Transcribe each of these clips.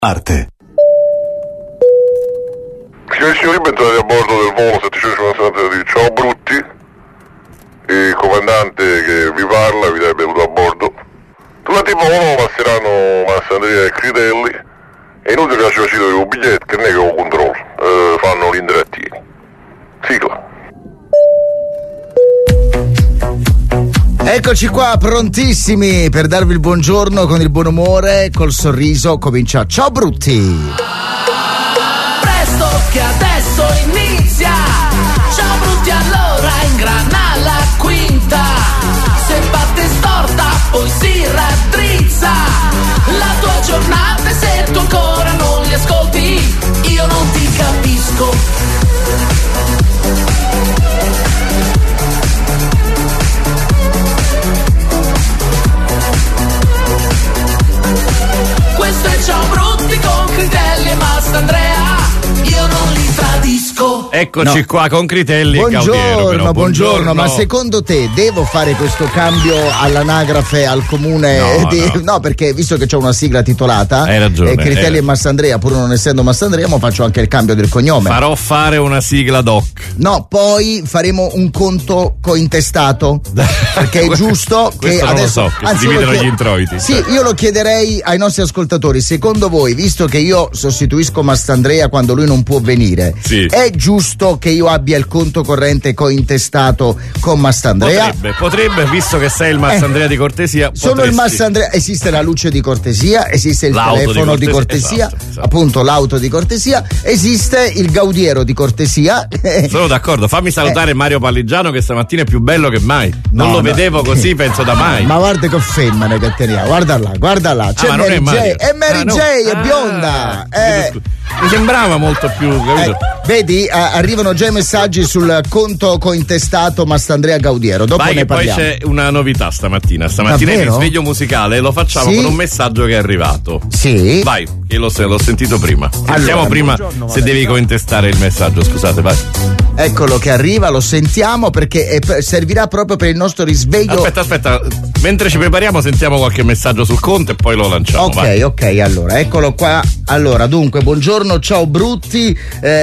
Arte. Signori, bentornati a bordo del volo 750 di Ciao Brutti. Il comandante che vi parla vi dà benvenuto a bordo. Durante il volo passeranno Massandria e Critelli. È inutile che ci facciano un biglietto, che non è che lo controllo, fanno l'indirettini. Sigla. Eccoci qua, prontissimi per darvi il buongiorno con il buon umore, col sorriso. Comincia Ciao Brutti. Presto che adesso inizia. Ciao Brutti, allora ingrana la quinta. Se batte storta poi si raddrizza la tua giornata, e se tu ancora non li ascolti io non ti capisco. Questo è Ciao Brutti con Critelli e Mastandrea, io non li tradisco. Eccoci qua con Critelli e Gaudiero. Però. Buongiorno, ma secondo te devo fare questo cambio all'anagrafe al comune? No, perché visto che c'è una sigla titolata, hai ragione, Critelli e Mastandrea, pur non essendo Mastandrea, ma faccio anche il cambio del cognome. Farò fare una sigla doc. No, poi faremo un conto cointestato, perché è giusto che non adesso, lo so, che si dividono gli introiti. Sì, io lo chiederei ai nostri ascoltatori. Secondo voi, visto che io sostituisco Mastandrea quando lui non può venire, sì, è giusto che io abbia il conto corrente cointestato con Mastandrea? Potrebbe, visto che sei il Mastandrea di cortesia. Sono il Mastandrea. Esiste la luce di cortesia, esiste il telefono di cortesia, esatto. Appunto l'auto di cortesia, esiste il Gaudiero di cortesia. Sono d'accordo, fammi salutare Mario Palligiano, che stamattina è più bello che mai. Non lo vedevo così, penso da mai. Ma guarda che femmine che teniamo, guarda là, c'è Mary J, è Mary J, è bionda. Mi sembrava molto più, capito? Vedi, arrivano già i messaggi sul conto cointestato Mastandrea Gaudiero. Dopo Vai, ne che poi parliamo. c'è una novità stamattina. Stamattina Davvero? il risveglio musicale lo facciamo con un messaggio che è arrivato. Sì. Vai, che l'ho sentito prima. Sentiamo prima se devi cointestare il messaggio, scusate, vai. Eccolo che arriva, lo sentiamo perché servirà proprio per il nostro risveglio. Aspetta, mentre ci prepariamo sentiamo qualche messaggio sul conto e poi lo lanciamo. Ok, allora, eccolo qua. Allora, dunque, buongiorno, ciao Brutti.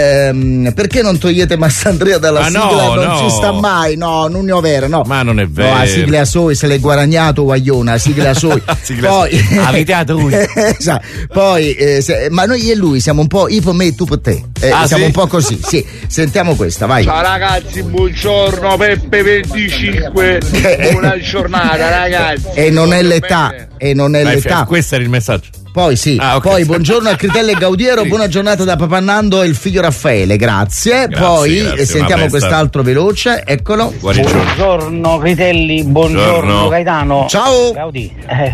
Perché non togliete Mastandrea dalla sigla? Non ci sta mai, no, non ne ho vera, no. Ma non è vero. No, la sigla soi, se l'è guadagnato guagliona, la sigla soi. Poi avete a lui. Esatto. Poi ma noi e lui siamo un po' io per me e tu per te. Siamo un po' così. Sì, sentiamo questa, vai. Ciao ragazzi, buongiorno, Peppe 25. Buona giornata, ragazzi. E non è l'età, l'età. Questo era il messaggio. Poi sì, okay. Poi buongiorno a Critelli e Gaudiero, buona giornata da Papà Nando e il figlio Raffaele, grazie. Poi sentiamo quest'altro veloce, eccolo. Buongiorno Critelli, buongiorno Gaetano. Ciao. Gaudì.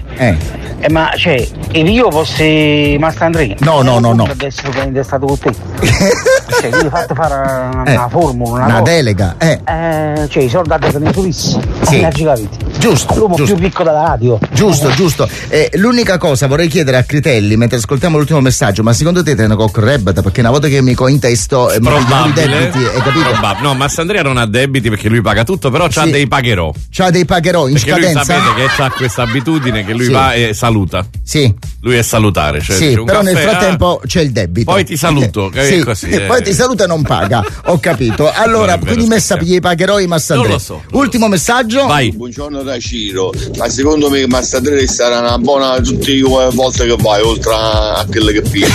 Ma cioè, io fossi Mastandrea? No. Adesso è stato con te. Cioè, devi farti fare una formula, una delega. Cioè, i soldati sono i turisti. Sì. Giusto. L'uomo più piccolo della radio. Giusto. L'unica cosa vorrei chiedere a Critelli mentre ascoltiamo l'ultimo messaggio, ma secondo te ne correrebbe? Perché una volta che mi cointesto i debiti, hai capito? No, Mastandrea non ha debiti perché lui paga tutto, però c'ha dei pagherò. C'ha dei pagherò in perché scadenza. Lui sapete che c'ha questa abitudine che lui va e saluta. Sì. Lui è salutare, cioè sì, però nel frattempo c'è il debito. Poi ti saluto, sì, così. Poi ti saluta e non paga. Ho capito. Allora, quindi messa gli pagherò i Mastandrea. Non lo so. Ultimo messaggio. Vai. Buongiorno da Ciro. Ma secondo me Mastandrea sarà una buona tutte le volte che vai, oltre a quelle che pigli.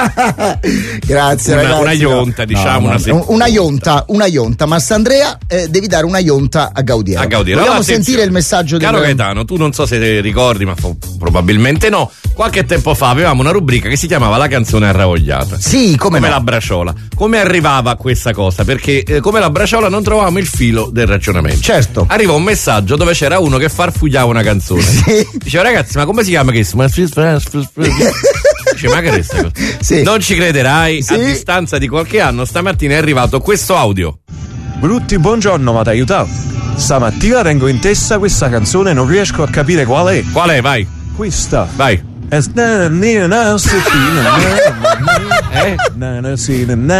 Grazie ragazzi. Una ionta, diciamo. Una ionta. Mastandrea, devi dare una ionta a Gaudiero. Vogliamo allora, sentire il messaggio Caro Gaetano, tu non so se ricordi, ma probabilmente no. Qualche tempo fa avevamo una rubrica che si chiamava La canzone arravogliata. Sì, come la braciola. Come arrivava questa cosa? Perché come la braciola non trovavamo il filo del ragionamento. Certo. Arriva un messaggio dove c'era uno che farfugliava una canzone. Sì. Diceva, ragazzi, ma come si chiama questo? Dice, ma che resta? Sì. Non ci crederai, sì. A distanza di qualche anno stamattina è arrivato questo audio. Brutti, buongiorno, ma ti aiutato? Stamattina tengo in testa questa canzone e non riesco a capire qual è. Qual è? Vai. Questa. Vai.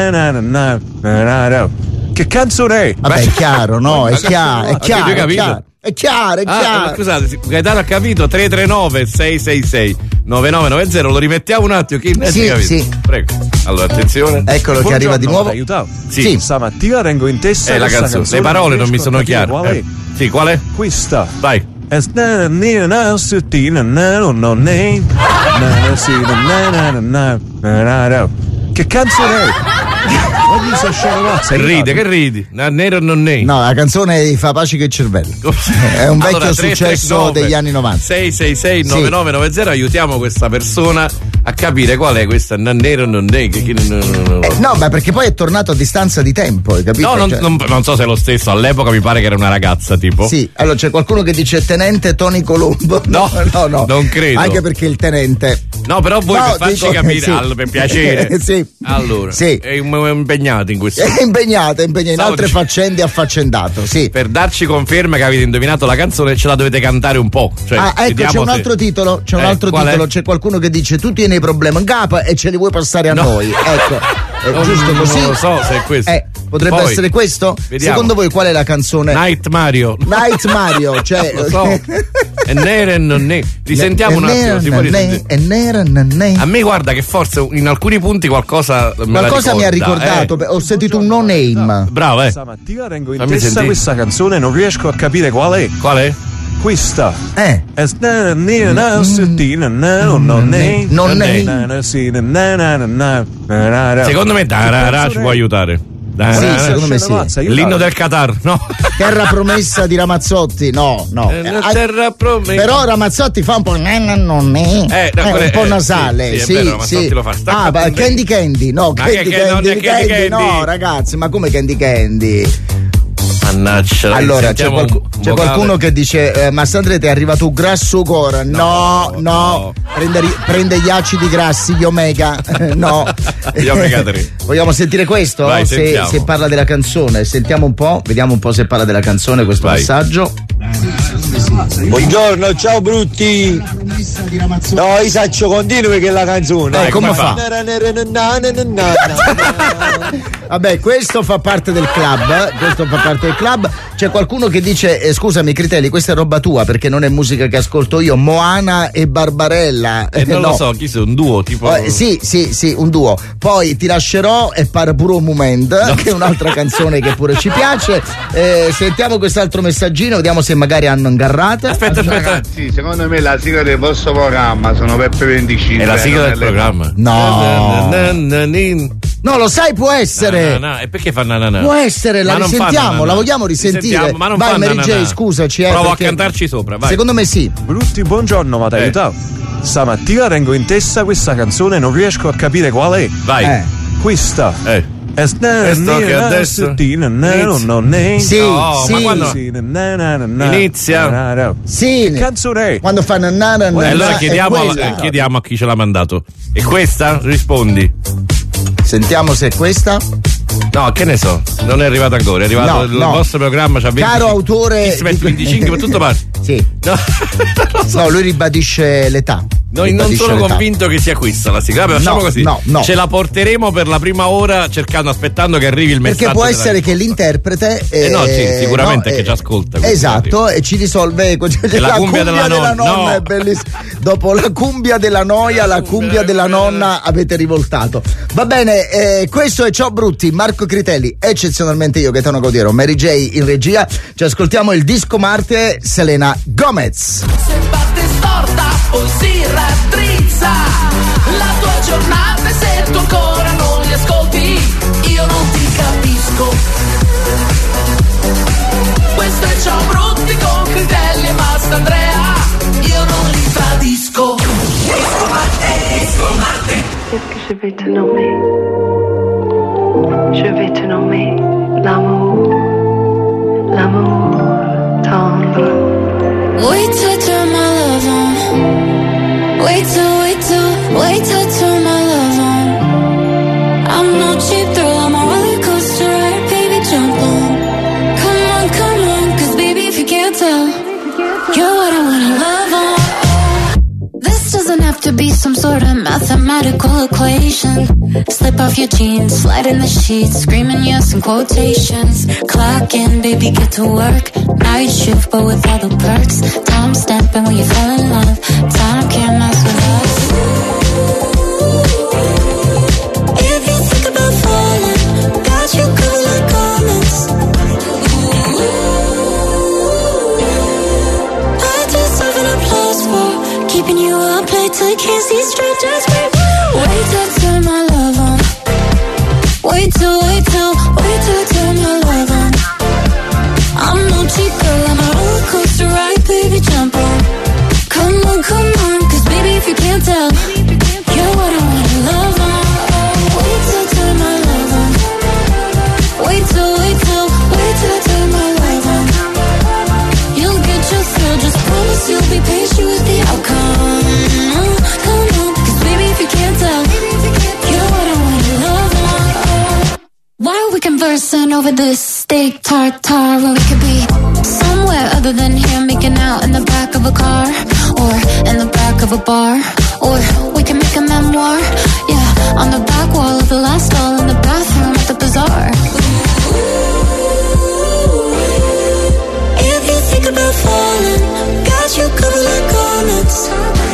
Che canzone è? Vabbè, è chiaro, no? È chiaro. È chiaro. Ma scusate, Gaetano ha capito. 339-666-9990. Lo rimettiamo un attimo. Sì. Prego. Allora, attenzione. Eccolo che arriva di nuovo. Aiutato. Sì. Stamattina tengo in testa la canzone. Le parole non mi sono chiare. Qual è? Sì, qual è? Questa. Vai. Che canzone è? Che ridi? Nero non ne. No, la canzone di Fa pace che il cervello. È un vecchio successo degli anni 90. 666-9990. Aiutiamo questa persona a capire qual è questa Nero non ne. No, ma perché poi è tornato a distanza di tempo, hai capito? No, non so se è lo stesso. All'epoca mi pare che era una ragazza, tipo. Sì, allora c'è qualcuno che dice tenente Tony Colombo. No, non credo. Anche perché il tenente. No, però voi per farci capire, sì. Per piacere. Sì. Allora, sì. È impegnato in questo. È impegnato in altre faccende affaccendato, sì. Per darci conferma che avete indovinato la canzone ce la dovete cantare un po'. Cioè, ecco, c'è un altro titolo. C'è un altro titolo. C'è qualcuno che dice tu tieni i problemi in capo e ce li vuoi passare a noi. Ecco. Giusto così. Non lo so se è questo. Potrebbe essere questo? Vediamo. Secondo voi qual è la canzone? Night Mario, cioè. Lo so. È nera e non ne. Risentiamo un attimo. A me guarda che forse in alcuni punti qualcosa mi ha ricordato. Ho sentito un no name. Bravo, Stamattina tengo in testa questa canzone, non riesco a capire qual è. Qual è? Questa. Secondo me ci può aiutare. Sì, secondo me sì. L'inno del Qatar, no? Terra promessa di Ramazzotti, no. Terra promessa. Però Ramazzotti fa un po' un po' nasale. Sì. Lo fa. Candy, no. Candy, no, ragazzi, ma come Candy? Mannaggia. Allora c'è qualcuno che dice Massandre ti è arrivato un grasso cuore. No. Prende gli acidi grassi, gli omega. No. Gli omega 3. Vogliamo sentire questo? Vai, se parla della canzone. Sentiamo un po', vediamo un po' se parla della canzone questo passaggio. Buongiorno, ciao brutti. No, Isaccio, continui che la canzone. Come fa? Vabbè, questo fa parte del club. C'è qualcuno che dice scusami Critelli, questa è roba tua perché non è musica che ascolto io. Moana e Barbarella. Non lo so, chi sei, un duo tipo. Sì, un duo. Poi Ti lascerò e Par puro moment, che è un'altra canzone che pure ci piace. Sentiamo quest'altro messaggino, vediamo se magari hanno ingarrata. Aspetta. Ragazzi, secondo me la sigla del vostro programma sono Peppe 25. È la sigla del programma. No, lo sai, può essere. E perché fa na? Può essere, la risentiamo, la vogliamo risentire. Ma non vai, fa Mary J, scusaci. Provo a cantarci sopra, vai. Secondo me sì. Brutti, buongiorno, ma aiutato. Stamattina tengo in testa questa canzone, non riesco a capire qual è. Vai. Questa. Questo che adesso Sì, ma quando inizia? Sì. Che canzone è? Quando fanno allora chiediamo a chi ce l'ha mandato. E questa? Rispondi. Sentiamo se è questa. No, che ne so, non è arrivato ancora, è arrivato il vostro programma. Caro autore. 25, ma tutto parte. Sì. No, lui ribadisce l'età. Non sono convinto che sia questa la sigla. Facciamo così. No. Ce la porteremo per la prima ora aspettando che arrivi il messaggio. Perché può essere che l'interprete sicuramente che ci ascolta. Esatto, e ci risolve la cumbia della nonna è bellissima. Dopo la cumbia della noia, la cumbia della nonna avete rivoltato. Va bene, questo è Ciao Brutti, Marco Critelli, eccezionalmente io Gaetano Gaudiero, Mary J in regia. Ci ascoltiamo il disco Marte, Selena Gomez. Se parte storta poi si raddrizza la tua giornata e se tu ancora non li ascolti io non ti capisco. Questo è Ciao Brutti con Critelli e Massandrea, io non li tradisco. Disco Marte. Est-ce que je vais te nommer? Je vais te nommer l'amour tendre. Wait till turn my love on. Wait till turn my love on. I'm no cheap thrill, I'm a roller coaster ride, baby, jump on. Come on, cause baby, if you can't tell, you're what I wanna love on. This doesn't have to be some sort of mathematical equation. Slip off your jeans, slide in the sheets, screaming yes in quotations. Clock in, baby, get to work. Night shift, but with all the perks. Time stamping when you fall in love. Time can't mess with us. If you think about falling, got you covered like garments. I deserve an applause for keeping you up late till you can't see straight. Just wait till I turn my love on. Wait till I turn my love on. I'm no cheap girl, I'm a roller coaster ride, baby, jump on. Come on, cause baby, if you can't tell, you're what I wanna love on. Wait till I turn my love on. Wait till I turn my love on. You'll get your thrill, just promise you'll be patient with the outcome. Come on, cause baby, if you can't tell, you're what I wanna love on. Why are we conversing over this steak tartare when we could be somewhere other than here, making out in the back of a car or in the back of a bar, or we can make a memoir, yeah, on the back wall of the last stall in the bathroom at the bazaar. If you think about falling, got you covered like garments.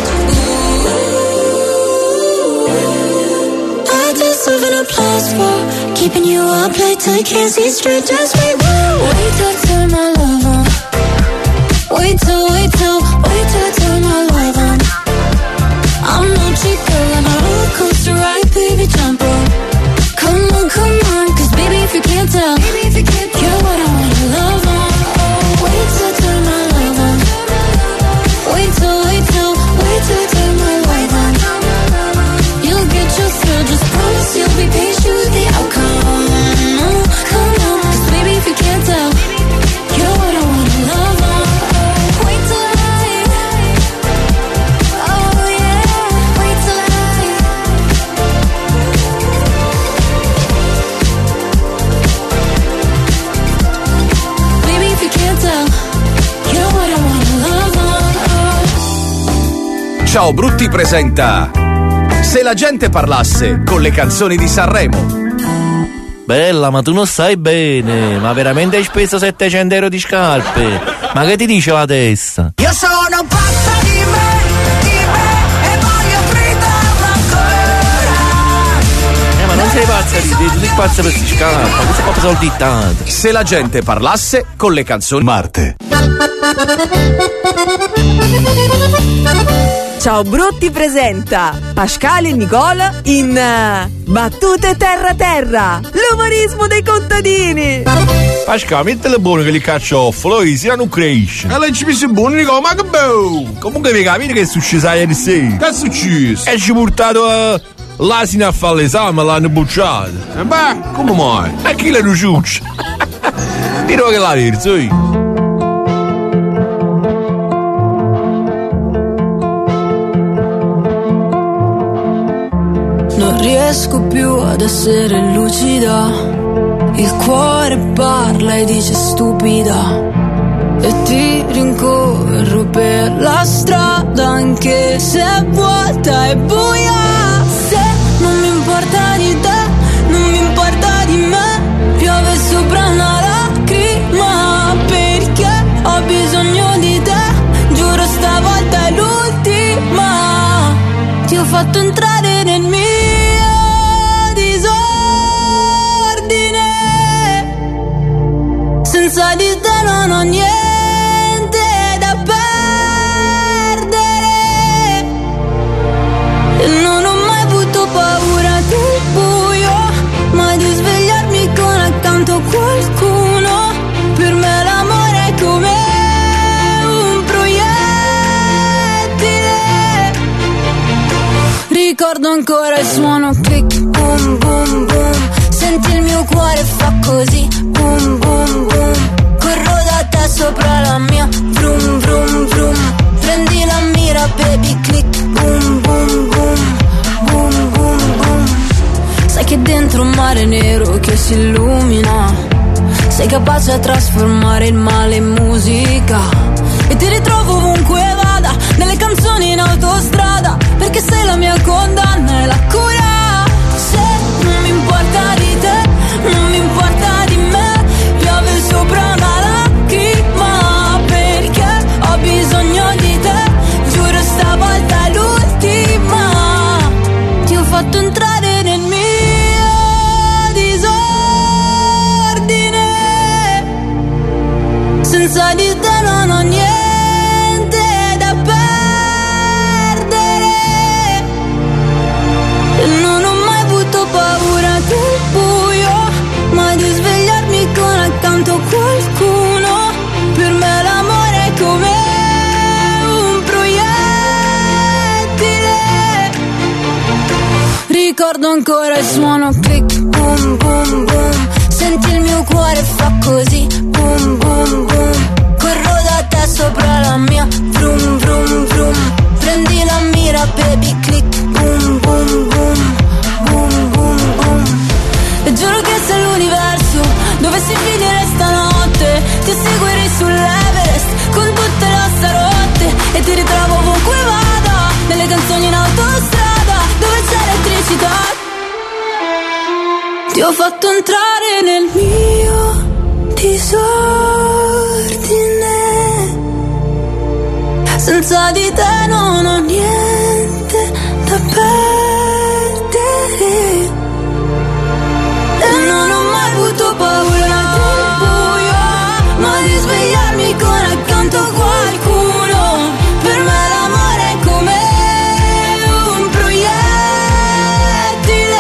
I deserve an applause for keeping you up late till you can't see straight. Just wait till I turn my love on. Wait till I turn my love on. I'm no cheap girl, I'm a roller coaster ride, baby, jump on. Come on, cause baby, if you can't tell, you're what I wanna love on. Wait till I turn my love on. Wait till I turn my love on. You'll get your thrill, just promise you'll be patient with the outcome. Come on, cause baby, if you can't tell, you're what I wanna love on. Wait till oh yeah, wait till baby, if you can't tell, you're what I wanna love on. Ciao Brutti presenta Se la gente parlasse con le canzoni di Sanremo. Bella, ma tu non stai bene. Ma veramente hai speso 700 euro di scarpe? Ma che ti dice la testa? Io sono pazza di me e voglio gridarlo ancora. Ma non sei pazza di te, tu sei pazza per questi scarpe. Ma questo è proprio soldittato. Se la gente parlasse con le canzoni Marte. Ciao Brutti presenta Pasquale e Nicola in Battute Terra Terra, l'umorismo dei contadini. Pasquale, mettele buono che li cacciofolo, si non cresce. E lei ci mise buono, Nicola, ma che bello! Comunque vi capite che è successo ieri sera? Che è successo? E ci ha portato l'asino a fare l'esame, l'hanno bucciato. E beh, come mai? E chi le riuscì? Dirò che la verso. Non riesco più ad essere lucida, il cuore parla e dice stupida, e ti rincorro per la strada anche se è vuota e buia. Se non mi importa di te, non mi importa di me, piove sopra una lacrima perché ho bisogno di te, giuro stavolta è l'ultima. Ti ho fatto entrare nel mio senza di te non ho niente da perdere e non ho mai avuto paura del buio, ma di svegliarmi con accanto qualcuno. Per me l'amore è come un proiettile. Ricordo ancora il suono click, boom boom boom. Senti il mio cuore fa così, boom boom boom. Corro da te sopra la mia, vroom vroom vroom. Prendi la mira baby click, boom boom boom. Boom boom boom. Sai che dentro un mare nero che si illumina, sei capace a trasformare il male in musica, e ti ritrovo ovunque vada, nelle canzoni in autostrada, perché sei la mia condanna e la cura. Se non mi importa di te, non mi importa di me, piove sopra una lacrima, perché ho bisogno di te, giuro stavolta è l'ultima. Ti ho fatto entrare nel mio disordine, senza di te non ho niente da perdere, e non ho mai avuto paura del buio, ma di svegliarmi con accanto qualcuno. Per me l'amore è come un proiettile. Ricordo ancora il suono click, boom boom boom, senti il mio cuore fa così, boom boom boom. Corro da te sopra la mia, vroom vroom vroom. Prendi la mira baby, click, boom boom boom, boom boom boom. E giuro che se l'universo dovessi finire stanotte, ti seguirei sull'Everest con tutte le ossa rotte, e ti ritrovo ovunque vada, nelle canzoni in autostrada, dove c'è elettricità. Ti ho fatto entrare nel mio disordine, senza di te non ho niente da perdere, e non ho mai avuto paura del buio, ma di svegliarmi con accanto qualcuno. Per me l'amore è come un proiettile.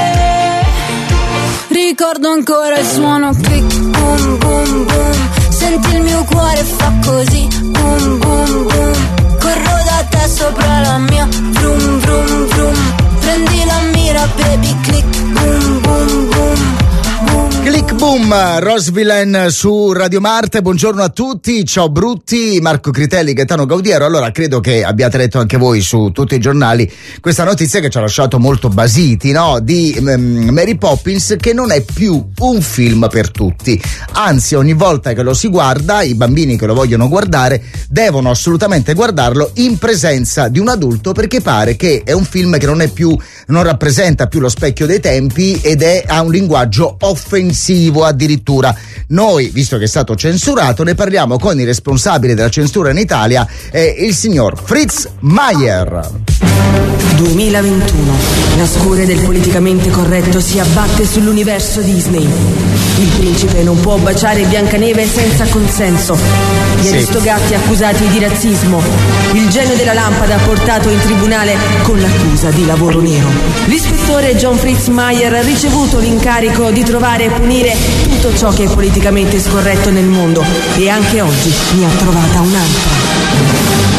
Ricordo ancora il suono click, boom boom boom, senti il mio cuore fa così, boom boom boom. Corro da te sopra la mia, vroom vroom vroom. Prendi la mira baby, click, boom boom boom. Click boom, Rosvillain su Radio Marte. Buongiorno a tutti, ciao Brutti, Marco Critelli, Gaetano Gaudiero. Allora, credo che abbiate letto anche voi su tutti i giornali questa notizia che ci ha lasciato molto basiti, no? Di Mary Poppins, che non è più un film per tutti. Anzi, ogni volta che lo si guarda, i bambini che lo vogliono guardare devono assolutamente guardarlo in presenza di un adulto, perché pare che è un film che non rappresenta più lo specchio dei tempi ed ha un linguaggio offensivo addirittura. Noi, visto che è stato censurato, ne parliamo con il responsabile della censura in Italia, il signor Fritz Meier. 2021. La scure del politicamente corretto si abbatte sull'universo Disney. Il principe non può baciare Biancaneve senza consenso. Gli Aristogatti accusati di razzismo. Il genio della lampada portato in tribunale con l'accusa di lavoro nero. L'ispettore John Fritz Meier ha ricevuto l'incarico di trovare e punire tutto ciò che è politicamente scorretto nel mondo, e anche oggi ne ha trovata un'altra.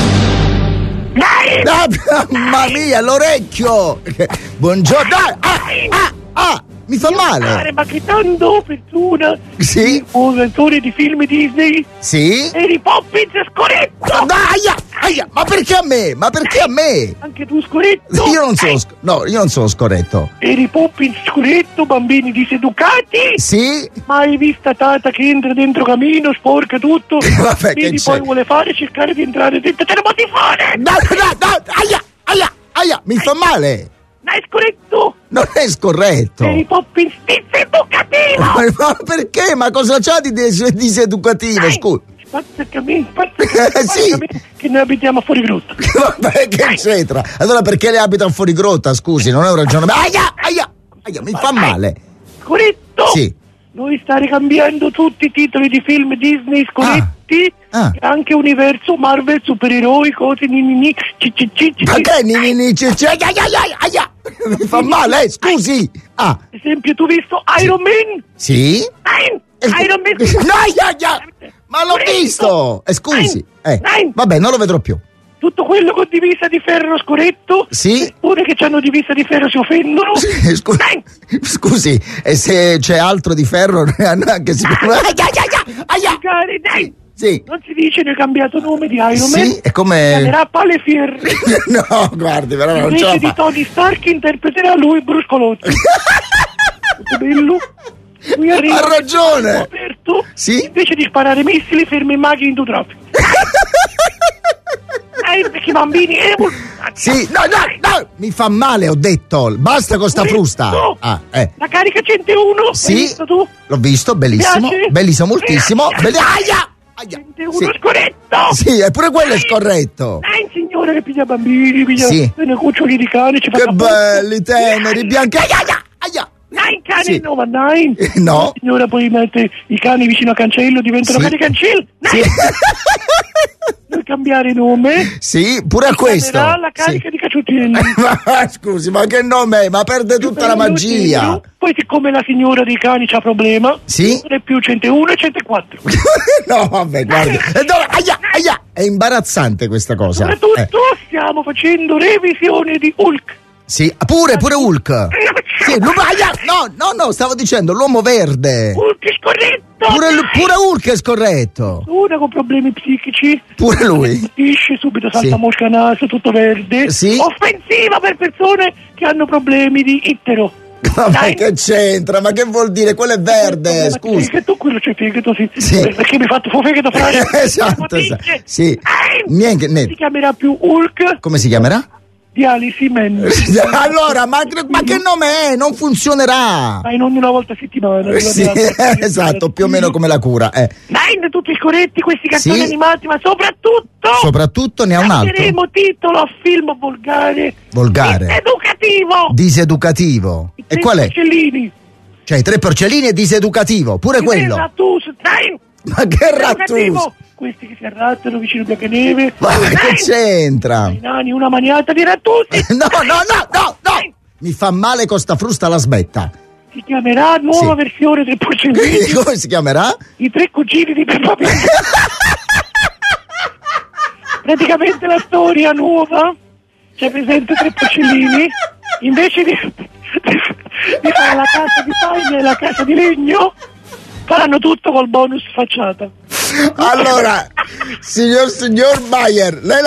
Mamma mia, l'orecchio! Buongiorno! Mi fa male! Ma che tanto fortuna! Sì? Un attore di film Disney? Sì? Mary Poppins scoretto! Aia! Ma perché a me? Anche tu scoretto? Io non sono scorretto. Mary Poppins scoretto, bambini diseducati? Sì? Mai vista tata che entra dentro camino, sporca tutto? Vabbè, quindi poi vuole cercare di entrare dentro termotifone! No! Aia! Mi fa male! Non è scorretto! Non è scorretto! Mary Poppins diseducativo! Ma perché? Ma cosa c'ha di diseducativo? Scusa. Spazza sì. Che noi abitiamo a fuori grotta. Vabbè, che c'entra? Allora perché le abitano fuori grotta? Scusi, non è un ragionamento. Aia, mi fa male. Scorretto? Sì. Noi sta ricambiando tutti i titoli di film Disney scorretti, anche universo Marvel, supereroi, cose ninini, Ma che ninini, aia! Mi fa male, scusi. Ad esempio, tu hai visto Iron Man? Sì? Iron Man. No, ma l'ho visto! Scusi. Vabbè, non lo vedrò più. Tutto quello con divisa di ferro scoretto? Sì. Pure che c'hanno divisa di ferro si offendono? Scusi, e se c'è altro di ferro anche si può... Dai! Sì. Non si dice ne è cambiato nome di Iron Man? Sì, è come... Chiamerà Palefier. No, guardi, però non ce la fa. Invece di Tony Stark interpreterà lui Bruscolotti. Bello. Ha ragione. Aperto, sì? Invece di sparare missili fermi i maghi in due traffico. Dai, perché i bambini... Sì, no, mi fa male, ho detto. Basta con sta frusta. La carica 101. Sì, l'hai visto tu? l'ho visto, bellissimo. Piace? Bellissimo, moltissimo. Aia! 101 Sì. scorretto. Sì, eppure quello è scorretto. Dai, signore che piglia bambini, piglia cuccioli di cane. Ci Che belli, teneri, bianchi. Aia! Dai, cane, Sì. no, ma dai. No. La signora poi mette i cani vicino a cancello, diventano cani cancello. Dai. Puoi cambiare nome? Sì, pure a questo. La carica di cacciutelli. Ma scusi, ma che nome è? Ma perde tutta la magia. Poi siccome la signora dei cani c'ha problema, sì? non è più 101 e 104. No, vabbè, guarda. Aia! È imbarazzante questa cosa. Soprattutto stiamo facendo revisione di Hulk. Sì, pure Hulk. Sì, no, stavo dicendo l'uomo verde. Hulk è scorretto. Pure Hulk è scorretto. Una con problemi psichici. Pure lui. Isce subito, salta mosca naso, tutto verde. Sì. Offensiva per persone che hanno problemi di ittero. Ma che c'entra? Ma che vuol dire? Quello è verde, scusa. Fegato, quello c'è fegato, sì. Perché mi hai fatto fegato frase? Esatto. Sì. Niente. Si chiamerà più Hulk. Come si chiamerà? Dialisi Man. Allora, ma che nome è? Non funzionerà. Ma non una volta a settimana. Sì, esatto, più o meno come la cura. Dai, tutti scorretti questi cartoni animati, ma soprattutto ne ha un altro. Metteremo titolo a film volgare. Diseducativo. E qual è? Porcellini. Cioè, i 3 porcellini e diseducativo, pure quello. Dai. Ma che rattus? Questi che si arrattano vicino a Biancaneve. Ma che c'entra? I nani, una maniata di rattusi. No. Mi fa male con sta frusta, la smetta. Si chiamerà nuova versione del porcellini. Come si chiamerà? I 3 cugini di Peppa Pig. Praticamente la storia nuova. C'è presente 3 porcellini. Invece di fare la casa di paglia e la casa di legno, faranno tutto col bonus facciata. Allora, signor Bayer, lei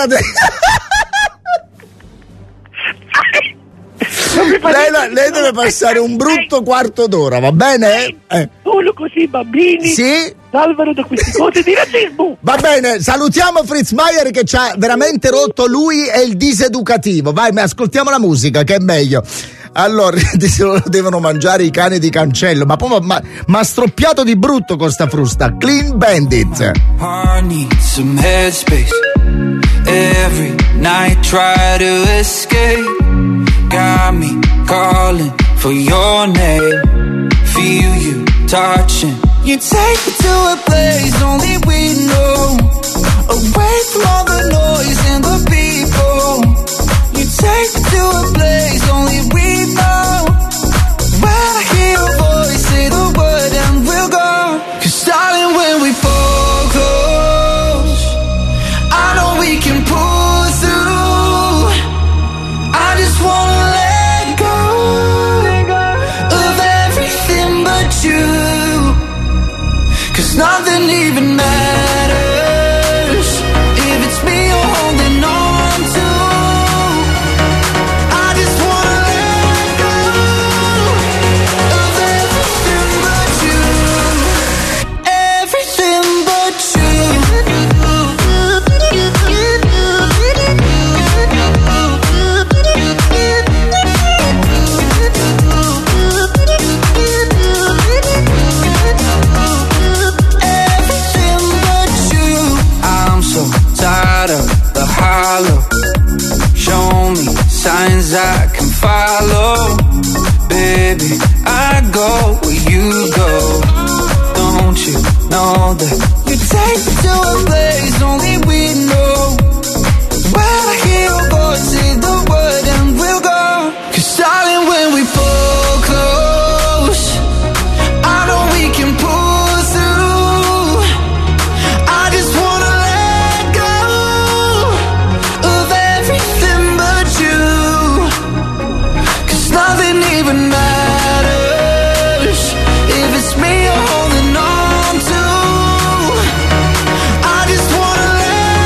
lei deve passare un brutto quarto d'ora, va bene? Solo così i bambini salvano da queste cose di razzismo. Va bene, salutiamo Fritz Meier che ci ha veramente rotto, lui è il diseducativo. Vai, ma ascoltiamo la musica che è meglio. Allora, lo devono mangiare i cani di cancello, ma poi ma stroppiato di brutto con sta frusta. Clean Bandit. I need some headspace. Every night try to escape. Got me calling for your name. Feel you touching. You take me to a place only we know. Away from all the noise and the people. You take me to a place only we know. When I hear your voice, say the word and we'll go. 'Cause darling, when we fall close, I know we can pull through. I just wanna let go of everything but you. 'Cause nothing even matters if it's me you're holding on to. I just wanna let go of everything but you. Everything but tired of the hollow. Show me signs I can follow. Baby, I go where you go. Don't you know that you take me to a place only we know. When I hear your voice, say the word and we'll go. 'Cause darling, when we fall close, I know we can pull through. I just wanna nothing even matters if it's me you're holding on to. I just wanna let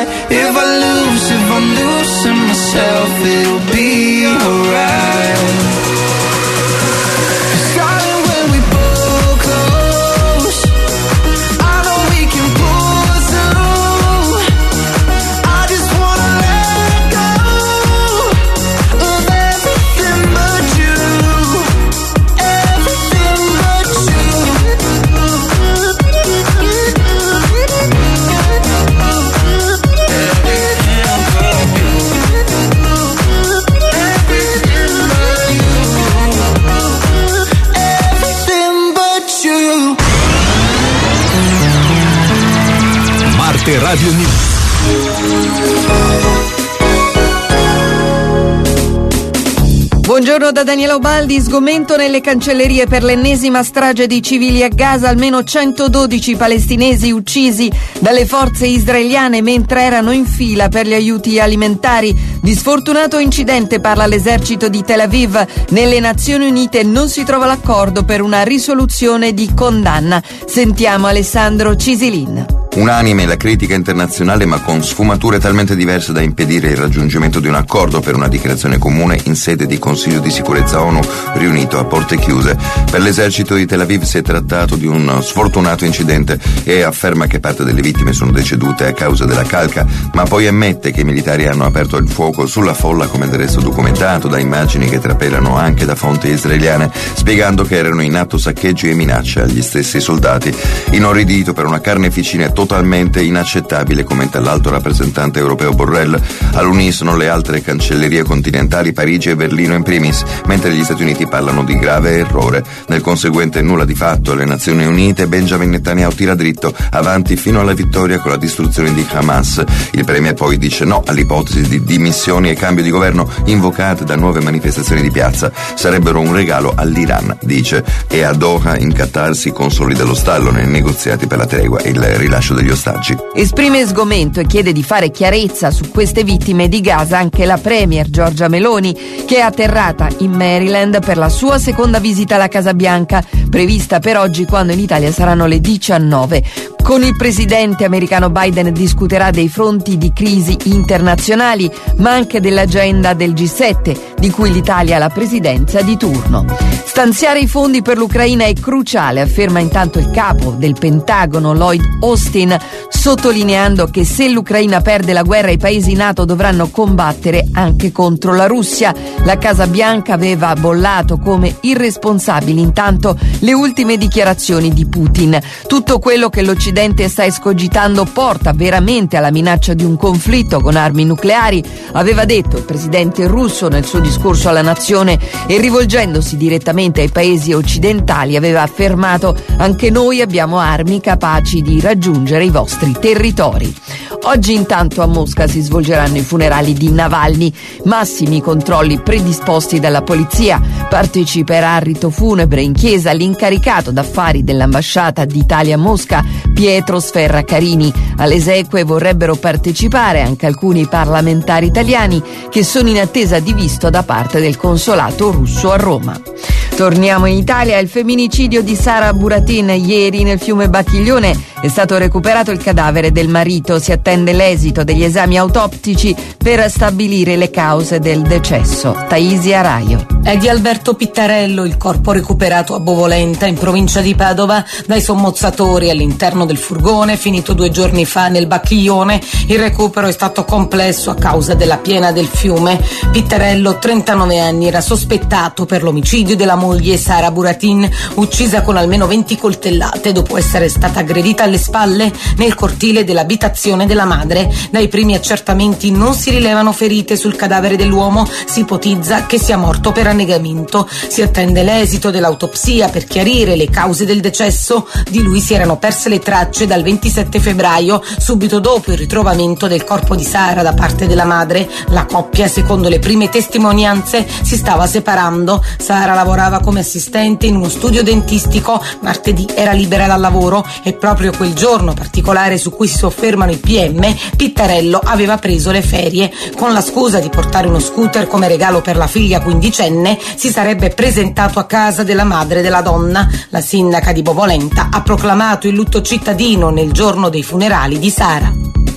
If I loosen myself, it'll be alright. Starting when we both close, I know we can pull through. I just wanna let go of everything but you, everything but you. Marte Radio News. Buongiorno da Daniela Ubaldi. Sgomento nelle cancellerie per l'ennesima strage di civili a Gaza. Almeno 112 palestinesi uccisi dalle forze israeliane mentre erano in fila per gli aiuti alimentari. Di sfortunato incidente parla l'esercito di Tel Aviv. Nelle Nazioni Unite non si trova l'accordo per una risoluzione di condanna. Sentiamo Alessandro Cisilin. Unanime la critica internazionale, ma con sfumature talmente diverse da impedire il raggiungimento di un accordo per una dichiarazione comune in sede di Consiglio di Sicurezza ONU riunito a porte chiuse. Per l'esercito di Tel Aviv si è trattato di un sfortunato incidente e afferma che parte delle vittime sono decedute a causa della calca, ma poi ammette che i militari hanno aperto il fuoco sulla folla, come del resto documentato da immagini che trapelano anche da fonti israeliane, spiegando che erano in atto saccheggi e minacce agli stessi soldati. Inorridito per una carneficina totalmente inaccettabile, commenta l'alto rappresentante europeo Borrell. All'unisono le altre cancellerie continentali, Parigi e Berlino in primis, mentre gli Stati Uniti parlano di grave errore. Nel conseguente nulla di fatto alle Nazioni Unite, Benjamin Netanyahu tira dritto avanti fino alla vittoria con la distruzione di Hamas. Il premier poi dice no all'ipotesi di dimissioni e cambio di governo invocate da nuove manifestazioni di piazza. Sarebbero un regalo all'Iran, dice, e a Doha in Qatar si consolida lo stallo nei negoziati per la tregua e il rilascio degli ostaggi. Esprime sgomento e chiede di fare chiarezza su queste vittime di Gaza anche la premier Giorgia Meloni, che è atterrata in Maryland per la sua seconda visita alla Casa Bianca, prevista per oggi quando in Italia saranno le 19. Con il presidente americano Biden discuterà dei fronti di crisi internazionali, ma anche dell'agenda del G7, di cui l'Italia ha la presidenza di turno. Stanziare i fondi per l'Ucraina è cruciale, afferma intanto il capo del Pentagono Lloyd Austin, sottolineando che se l'Ucraina perde la guerra i paesi NATO dovranno combattere anche contro la Russia. La Casa Bianca aveva bollato come irresponsabili intanto le ultime dichiarazioni di Putin. Tutto quello che l'Occidente sta escogitando porta veramente alla minaccia di un conflitto con armi nucleari, aveva detto il presidente russo nel suo discorso alla nazione, e rivolgendosi direttamente ai paesi occidentali aveva affermato: anche noi abbiamo armi capaci di raggiungere i vostri territori. Oggi intanto a Mosca si svolgeranno i funerali di Navalny, massimi controlli predisposti dalla polizia. Parteciperà al rito funebre in chiesa l'incaricato d'affari dell'ambasciata d'Italia a Mosca, Pietro Sferra Carini. Alle esequie vorrebbero partecipare anche alcuni parlamentari italiani che sono in attesa di visto da parte del consolato russo a Roma. Torniamo in Italia. Il femminicidio di Sara Buratin. Ieri nel fiume Bacchiglione è stato recuperato il cadavere del marito. Si attende l'esito degli esami autoptici per stabilire le cause del decesso. Taisia Raio. È di Alberto Pittarello il corpo recuperato a Bovolenta, in provincia di Padova, dai sommozzatori all'interno del furgone, finito 2 giorni fa nel Bacchiglione. Il recupero è stato complesso a causa della piena del fiume. Pittarello, 39 anni, era sospettato per l'omicidio della moglie Sara Buratin, uccisa con almeno 20 coltellate dopo essere stata aggredita alle spalle nel cortile dell'abitazione della madre. Dai primi accertamenti non si rilevano ferite sul cadavere dell'uomo, si ipotizza che sia morto per annegamento. Si attende l'esito dell'autopsia per chiarire le cause del decesso. Di lui si erano perse le tracce dal 27 febbraio, subito dopo il ritrovamento del corpo di Sara da parte della madre. La coppia, secondo le prime testimonianze, si stava separando. Sara lavorava come assistente in uno studio dentistico, martedì era libera dal lavoro e proprio quel giorno particolare su cui si soffermano i PM, Pittarello aveva preso le ferie. Con la scusa di portare uno scooter come regalo per la figlia quindicenne, si sarebbe presentato a casa della madre della donna. La sindaca di Bovolenta ha proclamato il lutto cittadino nel giorno dei funerali di Sara.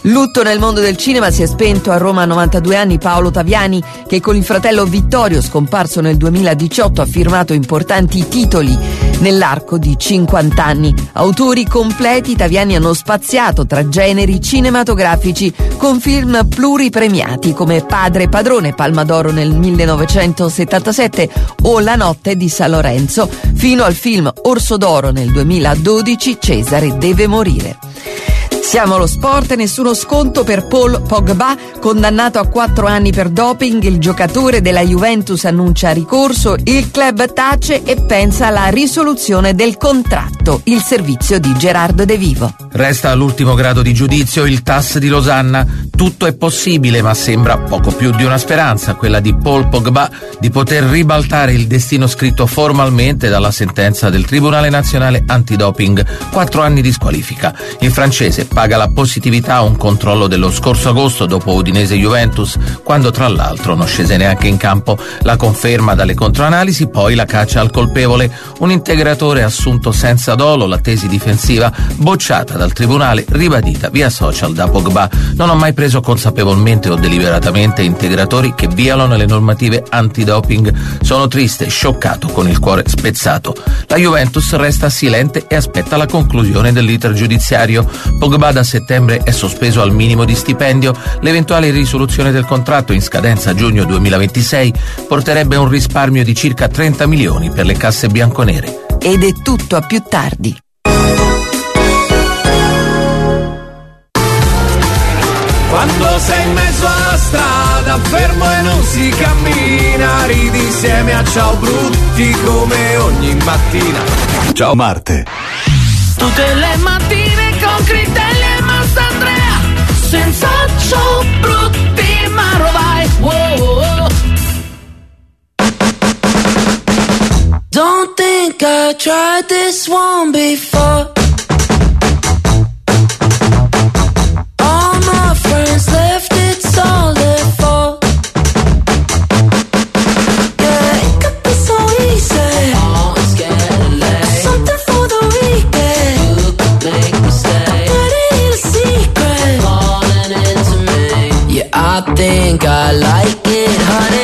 Lutto nel mondo del cinema. Si è spento a Roma a 92 anni Paolo Taviani, che con il fratello Vittorio, scomparso nel 2018, ha firmato importanti titoli nell'arco di 50 anni. Autori completi, Taviani hanno spaziato tra generi cinematografici con film pluripremiati come Padre e Padrone, Palma d'Oro nel 1977, o La notte di San Lorenzo, fino al film Orso d'Oro nel 2012, Cesare deve morire. Siamo allo sport, nessuno sconto per Paul Pogba, condannato a 4 anni per doping. Il giocatore della Juventus annuncia ricorso, il club tace e pensa alla risoluzione del contratto. Il servizio di Gerardo De Vivo. Resta all'ultimo grado di giudizio il TAS di Losanna. Tutto è possibile, ma sembra poco più di una speranza, quella di Paul Pogba, di poter ribaltare il destino scritto formalmente dalla sentenza del Tribunale Nazionale Antidoping. 4 anni di squalifica. Il francese paga la positività a un controllo dello scorso agosto dopo Udinese-Juventus, quando tra l'altro non scese neanche in campo. La conferma dalle controanalisi, poi la caccia al colpevole. Un integratore assunto senza dolo, la tesi difensiva bocciata dal tribunale, ribadita via social da Pogba. Non ho mai preso consapevolmente o deliberatamente integratori che violano le normative antidoping. Sono triste, scioccato, con il cuore spezzato. La Juventus resta silente e aspetta la conclusione dell'iter giudiziario. Pogba da settembre è sospeso al minimo di stipendio. L'eventuale risoluzione del contratto in scadenza giugno 2026 porterebbe un risparmio di circa 30 milioni per le casse bianconere. Ed è tutto, a più tardi. Quando sei in mezzo alla strada, fermo e non si cammina, ridi insieme a Ciao Brutti come ogni mattina. Ciao Marte. Tutte le mattine con Critelli e Massandrea, senza Ciao Brutti ma rovai. Wow. Don't think I tried this one before. All my friends left, it's all their fault. Yeah, it could be so easy. Something for the weekend. You could make me stay. But it ain't a secret. Falling into me. Yeah, I think I like it, honey.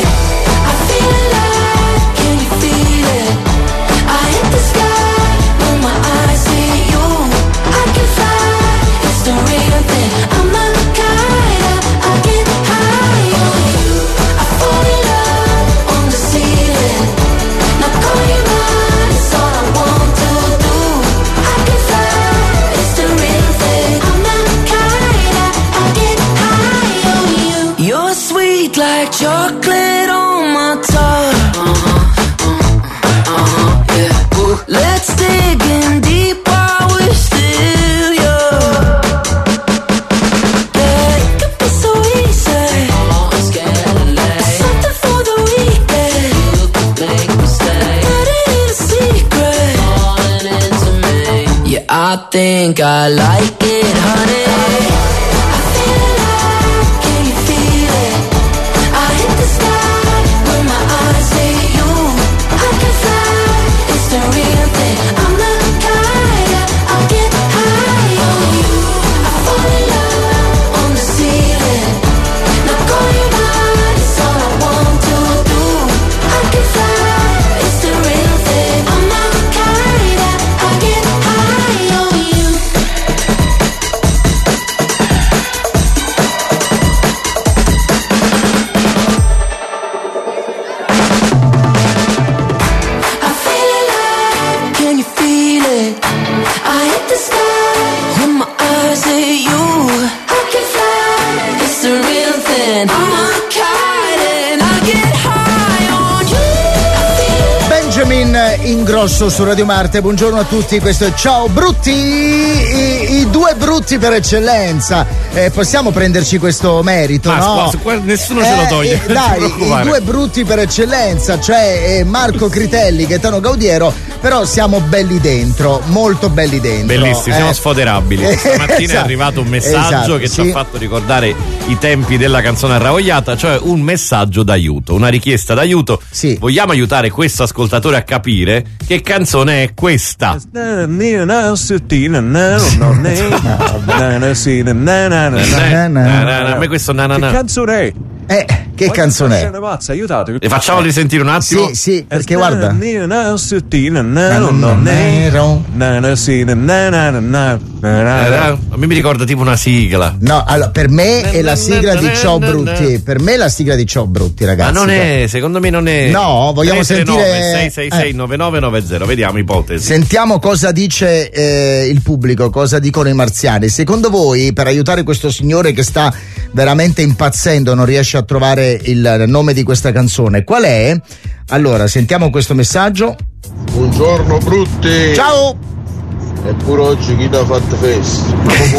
Like chocolate on my tongue. Yeah. Let's dig in deep while we're still young. Yeah, it could be so easy. Something for the weekend. You could make me stay. But it ain't a secret. Falling into me. Yeah, I think I like it, honey. Ingrosso su Radio Marte, buongiorno a tutti, questo è Ciao Brutti, i due brutti per eccellenza, possiamo prenderci questo merito, no? Nessuno ce lo toglie, dai, i due brutti per eccellenza, cioè Marco Critelli, Gaetano Gaudiero, però siamo belli dentro, molto belli dentro. Bellissimi, siamo sfoderabili. Stamattina esatto, è arrivato un messaggio che ci ha fatto ricordare i tempi della canzone arravogliata, cioè un messaggio d'aiuto, una richiesta d'aiuto. Sì. Vogliamo aiutare questo ascoltatore a capire che canzone è questa. A me questo Che canzone è? Che canzone è? Pazza, aiutate. E facciamoli risentire un attimo? Sì, perché guarda. A me mi ricorda tipo una sigla. No, allora, per me è la sigla di Ciao Brutti. Per me è la sigla di Ciao Brutti, ragazzi. Ma non è, secondo me non è. No, vogliamo 339 666 9990. Vediamo, ipotesi. Sentiamo cosa dice il pubblico, cosa dicono i marziani. Secondo voi, per aiutare questo signore che sta veramente impazzendo, non riesce a trovare il nome di questa canzone, qual è? Allora, sentiamo questo messaggio. Buongiorno Brutti. Ciao. Eppure oggi chi ti ha fatto festa?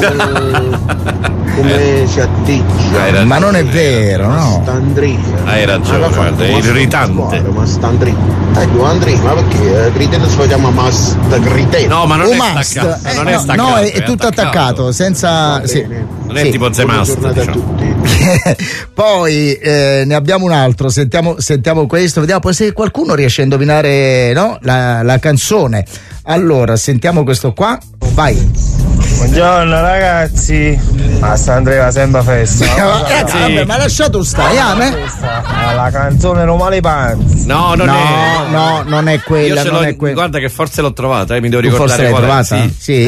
Come si atticcia? Ma non è vero, no? Hai ragione, guarda, è irritante. Ma sta Andrea. Ma perché? Critello si chiama Mast Critello. No, ma non è staccato. Non è staccato. No, è tutto attaccato, senza. Sì. Non è tipo Zemast, diciamo. Poi ne abbiamo un altro, sentiamo questo, vediamo poi se qualcuno riesce a indovinare, no? La canzone. Allora, sentiamo questo qua, vai. Buongiorno ragazzi, ma sta Andrea sempre festa. Ragazzi, vabbè, ma lasciato stare, la canzone Romale Panzi. No, non è. No, non è quella. Io non è quella. Guarda che forse l'ho trovata, mi devo ricordare. Forse l'hai trovata? Sì.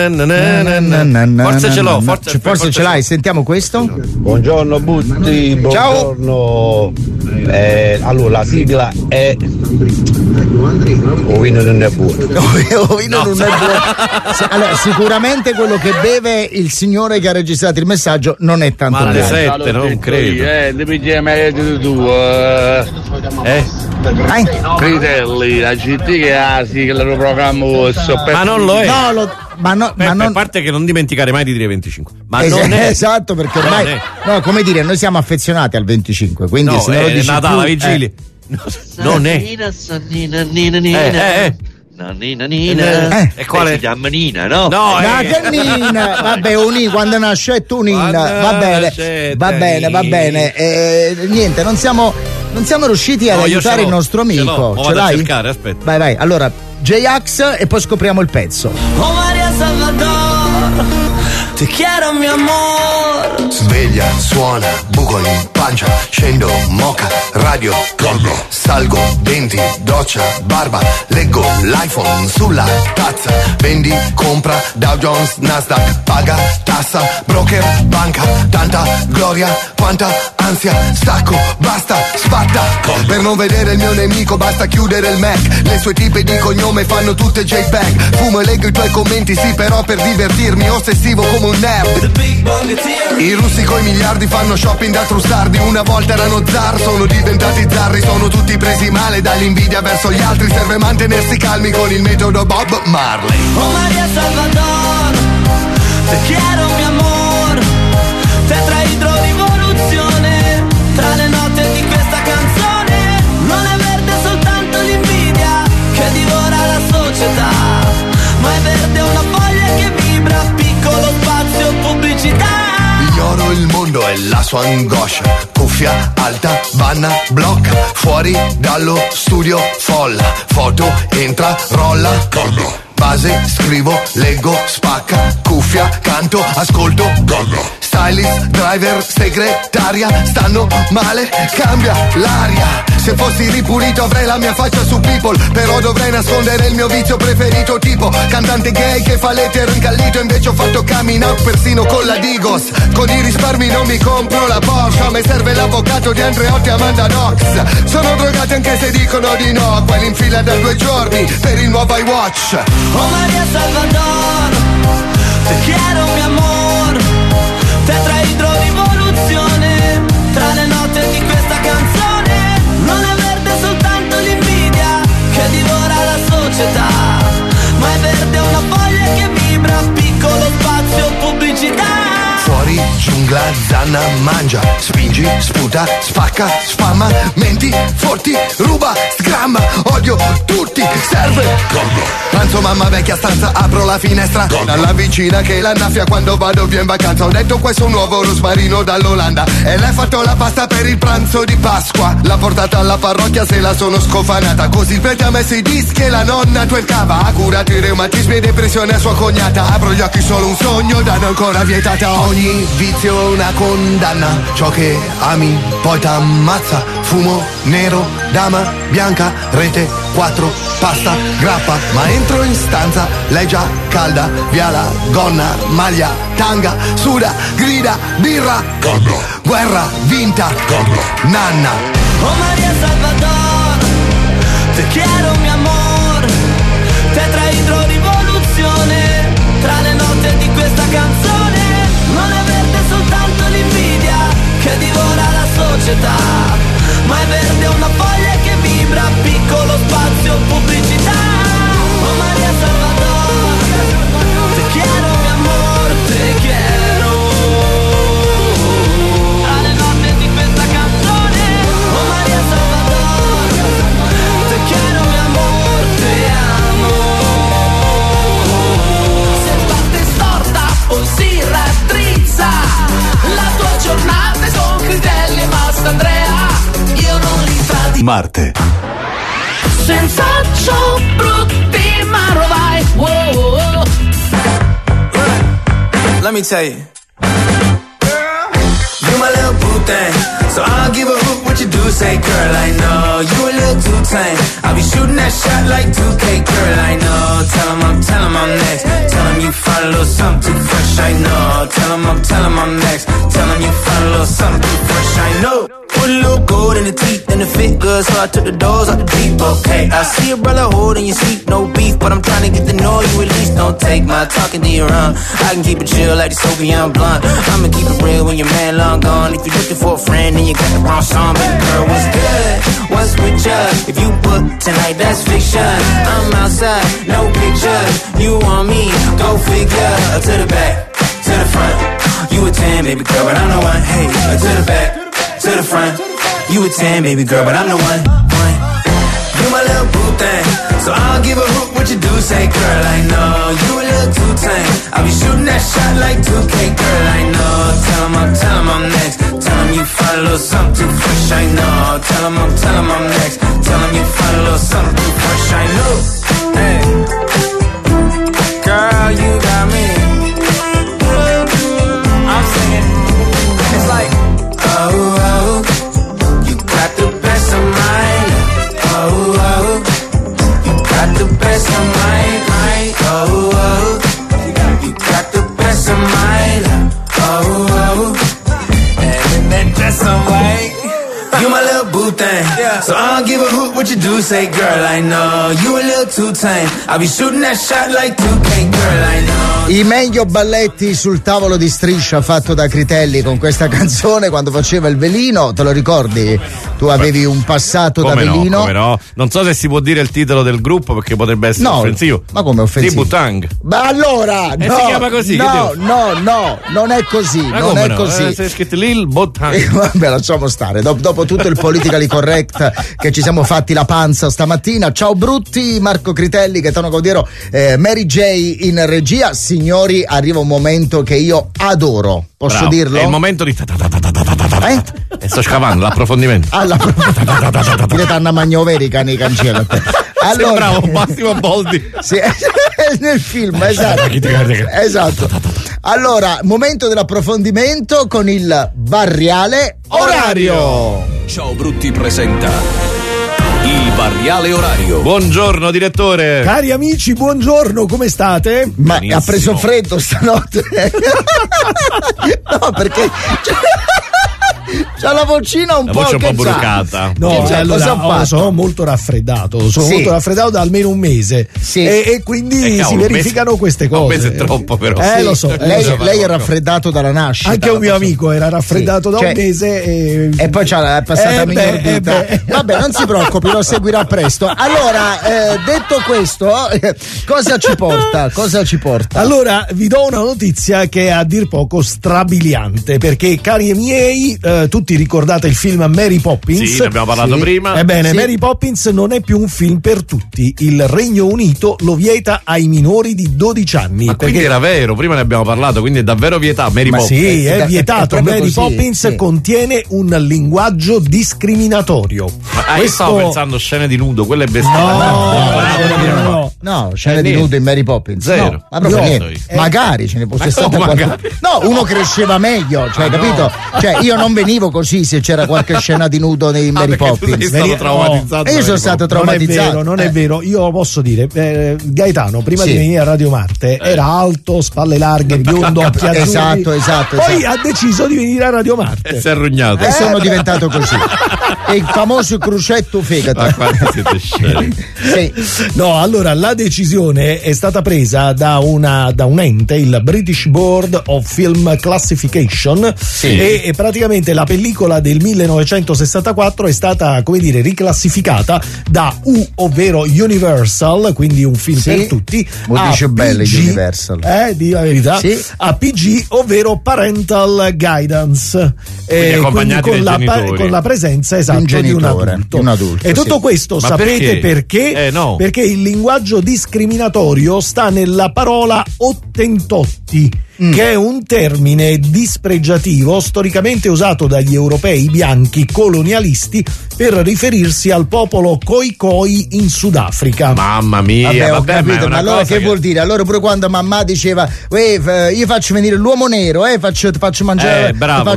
Forse ce l'ho, forse ce l'hai, sentiamo questo. Buongiorno Butti, buongiorno. Allora la sigla è Ovino non è buono. Ovino non è buono. Allora, sicuramente quello che beve il signore che ha registrato il messaggio non è tanto buono. buono. Ma alle 7 non credo. Le pigiame di tu. Critelli, la CT che ha sigla lo programma ma non lo è. Ma non, a parte che non dimenticare mai di dire 25. Ma non è. Esatto, perché ormai no, come dire, noi siamo affezionati al 25, quindi no, se non lo dici Natale, la vigilia. Non è. E quale? Si chiama Nina, no? No, che Nina? Vabbè, quando nasce è tu Nina. Va bene. Niente, non siamo riusciti ad aiutare il nostro amico. Ce l'hai? Cercare, aspetta. Vai. Allora, J-Ax e poi scopriamo il pezzo. Oh Maria Salvador, ti quiero mi amor. Sveglia, suona, buco in pancia, scendo, moca, radio, collo, salgo, denti, doccia, barba, leggo l'iPhone sulla tazza, vendi, compra, Dow Jones, Nasdaq, paga, tassa, broker, banca, tanta gloria, quanta ansia, stacco, basta, spatta, per non vedere il mio nemico basta chiudere il Mac, le sue tipe di cognome fanno tutte JPEG, fumo e leggo i tuoi commenti, sì però per divertirmi, ossessivo come un nerd. I russi coi miliardi fanno shopping da trustardi, una volta erano zar, sono diventati zarri, sono tutti presi male dall'invidia verso gli altri, serve mantenersi calmi con il metodo Bob Marley. Oh Maria Salvador, te quiero mi amor, tetraidro rivoluzione, tra le note di questa canzone, non è verde soltanto l'invidia che divora la società, ma è verde una foglia che vibra, piccolo spazio pubblicità. Ignoro il mondo e la sua angoscia, cuffia alta, banna, blocca, fuori dallo studio folla, foto, entra, rolla, collo. Base, scrivo, leggo, spacca, cuffia, canto, ascolto, gollo. Stylist, driver, segretaria, stanno male, cambia l'aria. Se fossi ripulito avrei la mia faccia su People, però dovrei nascondere il mio vizio preferito, tipo cantante gay che fa l'etero incallito, invece ho fatto coming out persino con la Digos. Con i risparmi non mi compro la Porsche, a me serve l'avvocato di Andreotti e Amanda Knox. Sono drogati anche se dicono di no, quelli in fila da 2 giorni per il nuovo iWatch. Oh Maria Salvador, te quiero mi amor, tetraidro rivoluzione, tra le note di questa canzone, non è verde soltanto l'invidia che divora la società, ma è verde una foglia che vibra, piccolo spazio pubblicità. Fuori giungla zanna, mangia, spingi, sputa, spacca, spamma, menti, forti, ruba, sgramma, odio tutti, serve pranzo, mamma vecchia stanza, apro la finestra dalla vicina che l'annaffia quando vado via in vacanza. Ho detto questo è un nuovo rosmarino dall'Olanda e lei ha fatto la pasta per il pranzo di Pasqua. L'ha portata alla parrocchia, se la sono scofanata, così il prete ha messo i dischi e la nonna twerkava. Ha curato i reumatismi e depressione a sua cognata. Apro gli occhi, solo un sogno, danno ancora vietata. Ogni vizio è una condanna, ciò che ami poi t'ammazza. Fumo nero, dama bianca, rete 4, pasta, grappa. Ma entro in stanza, lei già calda, via la gonna, maglia, tanga, suda, grida, birra, guerra vinta, nanna. Oh María Salvador, te quiero mi amor, tetraidro rivoluzione, tra le note di questa canzone, non è verde soltanto l'invidia che divora la società, ma è verde una foglia che vibra, piccolo spazio, pubblicità. Oh María Salvador, te quiero mi amor, te quiero, tra le note di questa canzone. Oh María Salvador, te quiero mi amor, te amo. Se parte storta poi si raddrizza, la tua giornata è con Critelli e Mastandrea, io non li tradisco. Marte. Senza ciò brutti ma rovai. Whoa. Let me tell you, you my little boo thing, so I don't give a hoot what you do. Say, girl, I know you a little too tame. I'll be shooting that shot like 2K, girl, I know. Tell 'em I'm next. Tell 'em you find a little something too fresh, I know. Tell 'em I'm next. Tell 'em you find a little something too fresh, I know. Put a little gold in the teeth and it fit good, so I took the doors out the deep, okay. I see a brother holding your seat, no beef, but I'm trying to get to know you at least. Don't take my talking to your own. I can keep it chill like the Soviet blunt. I'ma keep it real when your man long gone. If you're looking for a friend and you got the wrong song, baby girl, what's good? What's with you? If you book tonight, that's fiction. I'm outside, no pictures. You want me? Go figure. To the back, to the front. You a 10, baby girl, but I'm the one. Hey, to the back, to the front. You a 10, baby girl, but I'm the one. You my little boo thing, so I don't give a hoot what you do. Say, girl, I know you a little too tame. I'll be shooting that shot like 2K, girl, I know. Tell 'em I'm next. Tell 'em you find a little something too fresh, I know. Tell 'em I'm next. Tell 'em you find a little something too fresh, I know. Hey, girl, you got me. I'm singing. It's like, oh, you got the best of mine. Oh, you got the best of mine. Oh, you got the best of mine. Oh, and then dress I'm white. You my little boo thing, so I don't give a hoot what you do. Say, girl, I know you a little too tame. I'll be shooting that shot like 2K, girl, I know. I meglio balletti sul tavolo di Striscia fatto da Critelli con questa canzone quando faceva il velino, te lo ricordi? Tu avevi un passato da velino. Come no? Non so se si può dire il titolo del gruppo perché potrebbe essere offensivo. Ma come offensivo? Tributang. Ma allora, no, si chiama così? No, non è così. Ma non come è no? così. Sei scritto Lil Botang. Vabbè, lasciamo stare. Dopo tutto il politically correct che ci siamo fatti la panza stamattina. Ciao brutti, Marco Critelli, Gaetano Gaudiero, Mary J in regia. Signori, arriva un momento che io adoro. Posso Bravo. dirlo? È il momento di e sto scavando l'approfondimento. Direte Anna Magnoverica nei cancelli. Allora, bravo, Massimo Boldi. Sì, nel film, esatto. Allora, momento dell'approfondimento con il barriale orario. Ciao Brutti presenta il barriale orario. Buongiorno direttore. Cari amici, buongiorno, come state? Ma ha preso freddo stanotte. No, perché c'ha la vocina un voce un po' brucata. No, allora, sono molto raffreddato. Sono molto raffreddato da almeno un mese. Sì. E quindi si verificano queste cose. Un mese è troppo, però. Lo so. Lei è raffreddato dalla nascita. Anche un mio amico era raffreddato da un mese. E poi c'ha passata miglior vita. Vabbè, non si preoccupi, lo seguirà presto. Allora, detto questo, cosa ci porta? Allora, vi do una notizia che è a dir poco strabiliante, perché cari miei, tutti ricordate il film Mary Poppins? Sì, ne abbiamo parlato prima. Ebbene, Mary Poppins non è più un film per tutti. Il Regno Unito lo vieta ai minori di 12 anni. Ma quindi era vero, prima ne abbiamo parlato, quindi è davvero vietato Mary Poppins. Sì, è vietato. Mary Poppins contiene un linguaggio discriminatorio. Ma io stavo pensando scene di nudo, quelle bestiali. No, scene di nudo in Mary Poppins. Zero. No, ma proprio niente. Magari ce ne fosse stata qualche. No, uno cresceva meglio, cioè, capito? Cioè, io non venivo così se c'era qualche scena di nudo nei Mary Poppins. Sei stato traumatizzato. Io sono stato traumatizzato. Non è vero. Io posso dire, Gaetano, prima di venire a Radio Marte, era alto, spalle larghe, biondo, occhi azzurri. Esatto. Poi ha deciso di venire a Radio Marte. E si è arrugnato. E sono diventato così. È il famoso crucetto fegato. Ma quanti siete scemi. Sì. No, allora la decisione è stata presa da un ente, il British Board of Film Classification, e praticamente la pellicola del 1964 è stata, come dire, riclassificata da U, ovvero Universal, quindi un film per tutti, a dice belle Universal, di la verità, a PG, ovvero Parental Guidance, quindi con la presenza di un adulto. E tutto questo sapete perché? No. Perché il linguaggio discriminatorio sta nella parola ottentotti, che è un termine dispregiativo storicamente usato dagli europei bianchi colonialisti per riferirsi al popolo Khoikhoi in Sudafrica. Mamma mia, ho capito, ma allora che vuol dire? Allora pure quando mamma diceva io faccio venire l'uomo nero, ti faccio mangiare,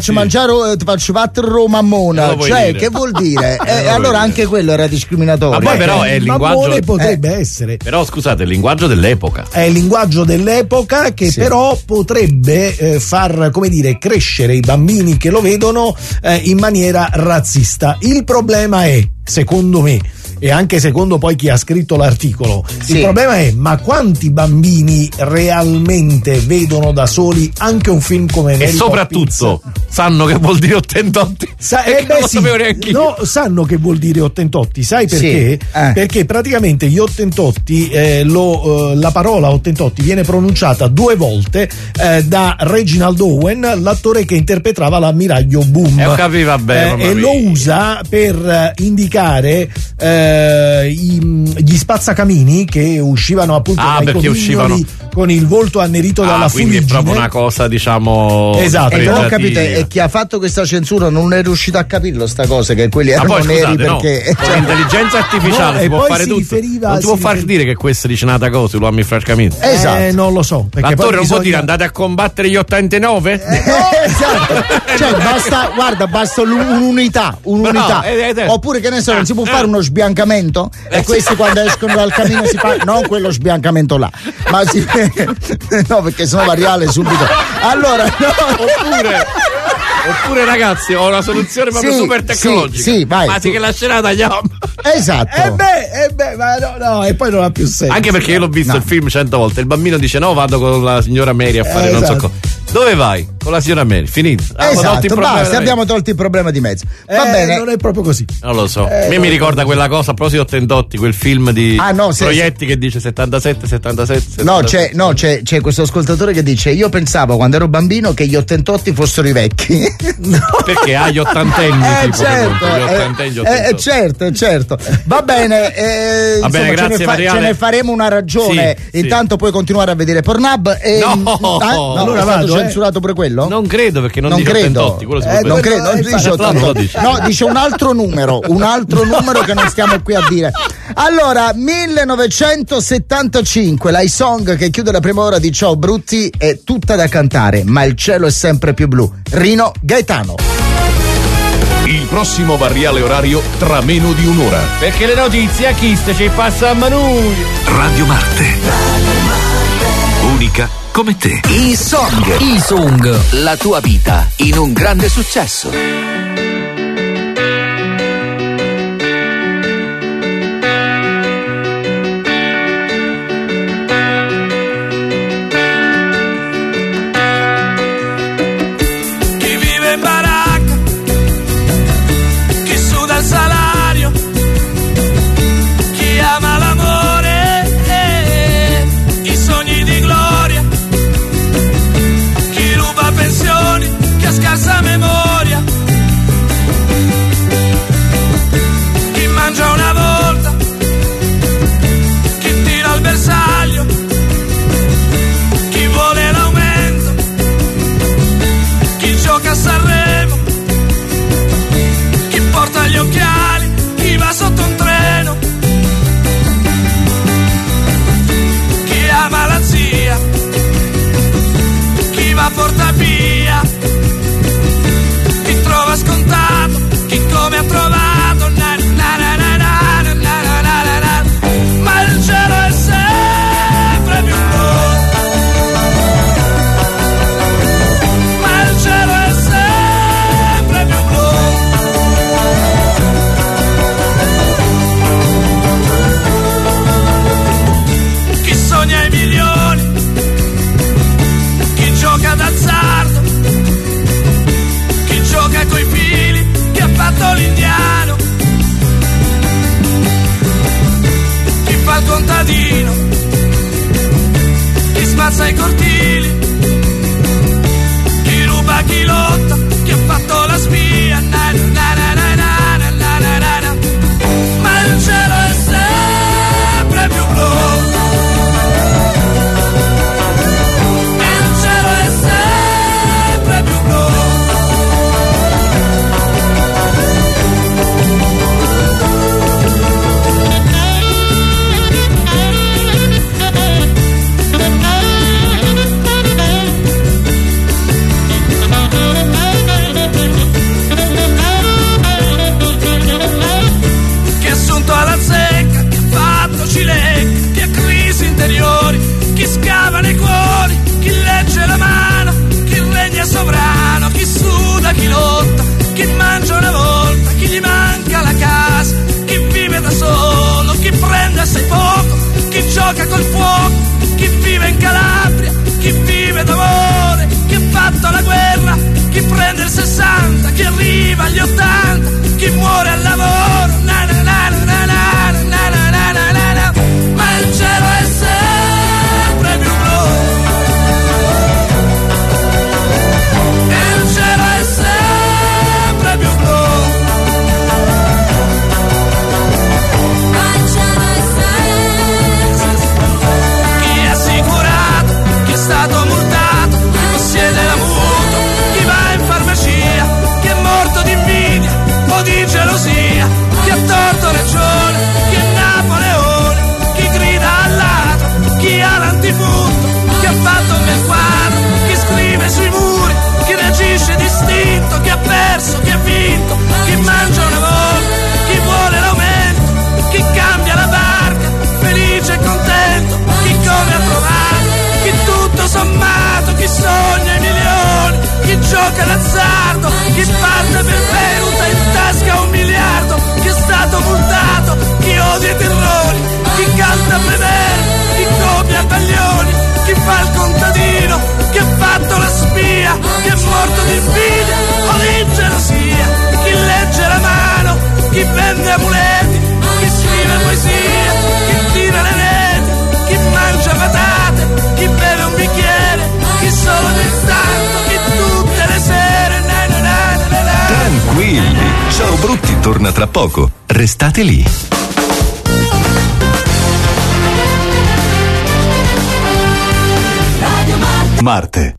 ti faccio battere mammona, cioè che vuol dire? Allora anche quello era discriminatorio. Ma poi però è il linguaggio potrebbe essere. Però scusate, il linguaggio dell'epoca. È il linguaggio dell'epoca che però potrebbe far, come dire, crescere i bambini che lo vedono in maniera razzista. Il problema è, secondo me, e anche secondo poi chi ha scritto l'articolo, il problema è: ma quanti bambini realmente vedono da soli anche un film come Mary Poppins? E soprattutto sanno che vuol dire ottentotti? Non lo sapevo neanche io. No, sanno che vuol dire ottentotti, sai perché? Perché praticamente gli ottentotti, la parola ottentotti viene pronunciata 2 volte da Reginald Owen, l'attore che interpretava l'ammiraglio Boom. Ho capito, e lo usa per indicare gli spazzacamini che uscivano appunto dai coniglioli con il volto annerito dalla quindi fuliggine. è proprio una cosa, diciamo, esatto. E non capite, e chi ha fatto questa censura non è riuscito a capirlo sta cosa, che quelli erano neri, perché con l'intelligenza artificiale si può fare tutto. Non ti può far dire che questo dice una cosa, lo mi francamente. Esatto. Non lo so, perché l'attore non può dire andate a combattere gli 89? Esatto. Cioè basta un'unità. Oppure, che ne so, non si può fare uno sbiancamento, e questi quando escono dal camino si fa non quello sbiancamento là, ma no, perché sennò va reale subito. Allora oppure ragazzi, ho una soluzione proprio super tecnologica. Vai. Ma che lascerà tagliamo. Esatto. Ma no, e poi non ha più senso. Anche perché io l'ho visto il film 100 volte. Il bambino dice no, vado con la signora Mary a fare non so cosa. Dove vai? Con la signora Mary, finito. Basta, abbiamo tolto il problema di mezzo. Va bene. Non è proprio così. Non lo so. A me mi ricorda quella cosa, a proposito Ottentotti, quel film di Proietti che dice 77. No, c'è questo ascoltatore che dice: io pensavo quando ero bambino che gli ottentotti fossero i vecchi. No. Perché ha gli ottantenni, certo. Va bene, insomma, grazie, ce ne faremo una ragione. Intanto puoi continuare a vedere Pornhub. Allora vado. Censurato pure quello? Non credo, perché non dice Ottentotti. Non credo, dice Ottentotti. No, dice un altro numero che non stiamo qui a dire. Allora, 1975, la song che chiude la prima ora di Ciao Brutti è tutta da cantare, ma il cielo è sempre più blu. Rino Gaetano. Il prossimo variale orario tra meno di un'ora. Perché le notizie a Chiste ci passano a noi. Radio Marte. Unica come te. I Song. La tua vita in un grande successo. Ciao Brutti torna tra poco. Restate lì. Marte.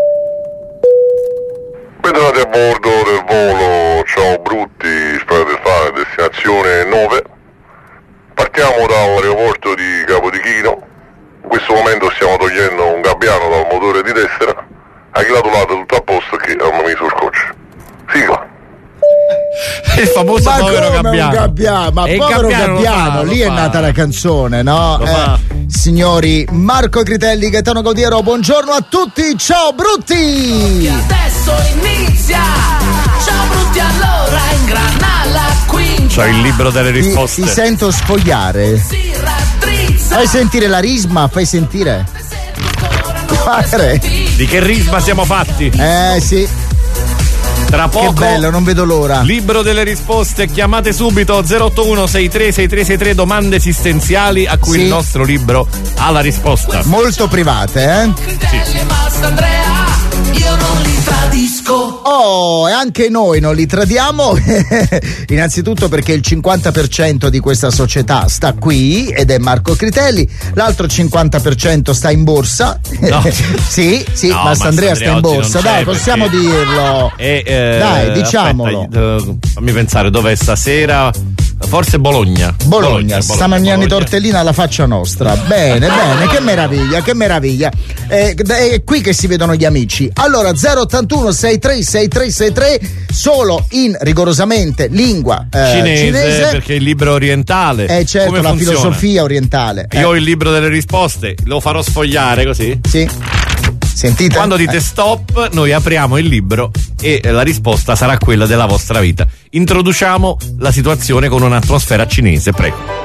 Bentornati a bordo del volo Ciao Brutti, spero di fare destinazione 9. Partiamo dall'aeroporto di Capodichino. In questo momento stiamo togliendo un gabbiano dal motore di destra. A chi lato lato tutto a posto che hanno messo scotch. Sigla. Il famoso ma povero come gabbiano. Un gabbiano, ma e povero gabbiano, lì è nata la canzone, no? Signori, Marco Critelli, Gaetano Gaudiero, buongiorno a tutti, ciao Brutti! Adesso inizia, ciao Brutti, allora ingrana la quinta. C'ho il libro delle risposte. Ti sento sfogliare. Fai sentire la risma, fai sentire. Padre. Di che risma siamo fatti? Sì. Tra poco. Che bello, non vedo l'ora. Libro delle risposte, chiamate subito 081 63 6363, domande esistenziali a cui il nostro libro ha la risposta. Molto private, Sì. Io non li tradisco. Oh, e anche noi non li tradiamo. Innanzitutto perché il 50% di questa società sta qui ed è Marco Critelli, l'altro 50% sta in borsa. No. sì, no, Mastandrea sta in borsa, dai, possiamo dirlo. Dai, diciamolo. Aspetta, fammi pensare dov'è stasera. Forse Bologna. Sta mangiando i tortellini alla faccia nostra. Bene, che meraviglia, che meraviglia. È qui che si vedono gli amici. Allora 081 63 6363 solo in rigorosamente lingua cinese, perché è il libro orientale. Certo, come la funziona? filosofia orientale. Io ho il libro delle risposte, lo farò sfogliare così. Sì. Sentite? Quando dite stop, noi apriamo il libro e la risposta sarà quella della vostra vita. Introduciamo la situazione con un'atmosfera cinese, prego.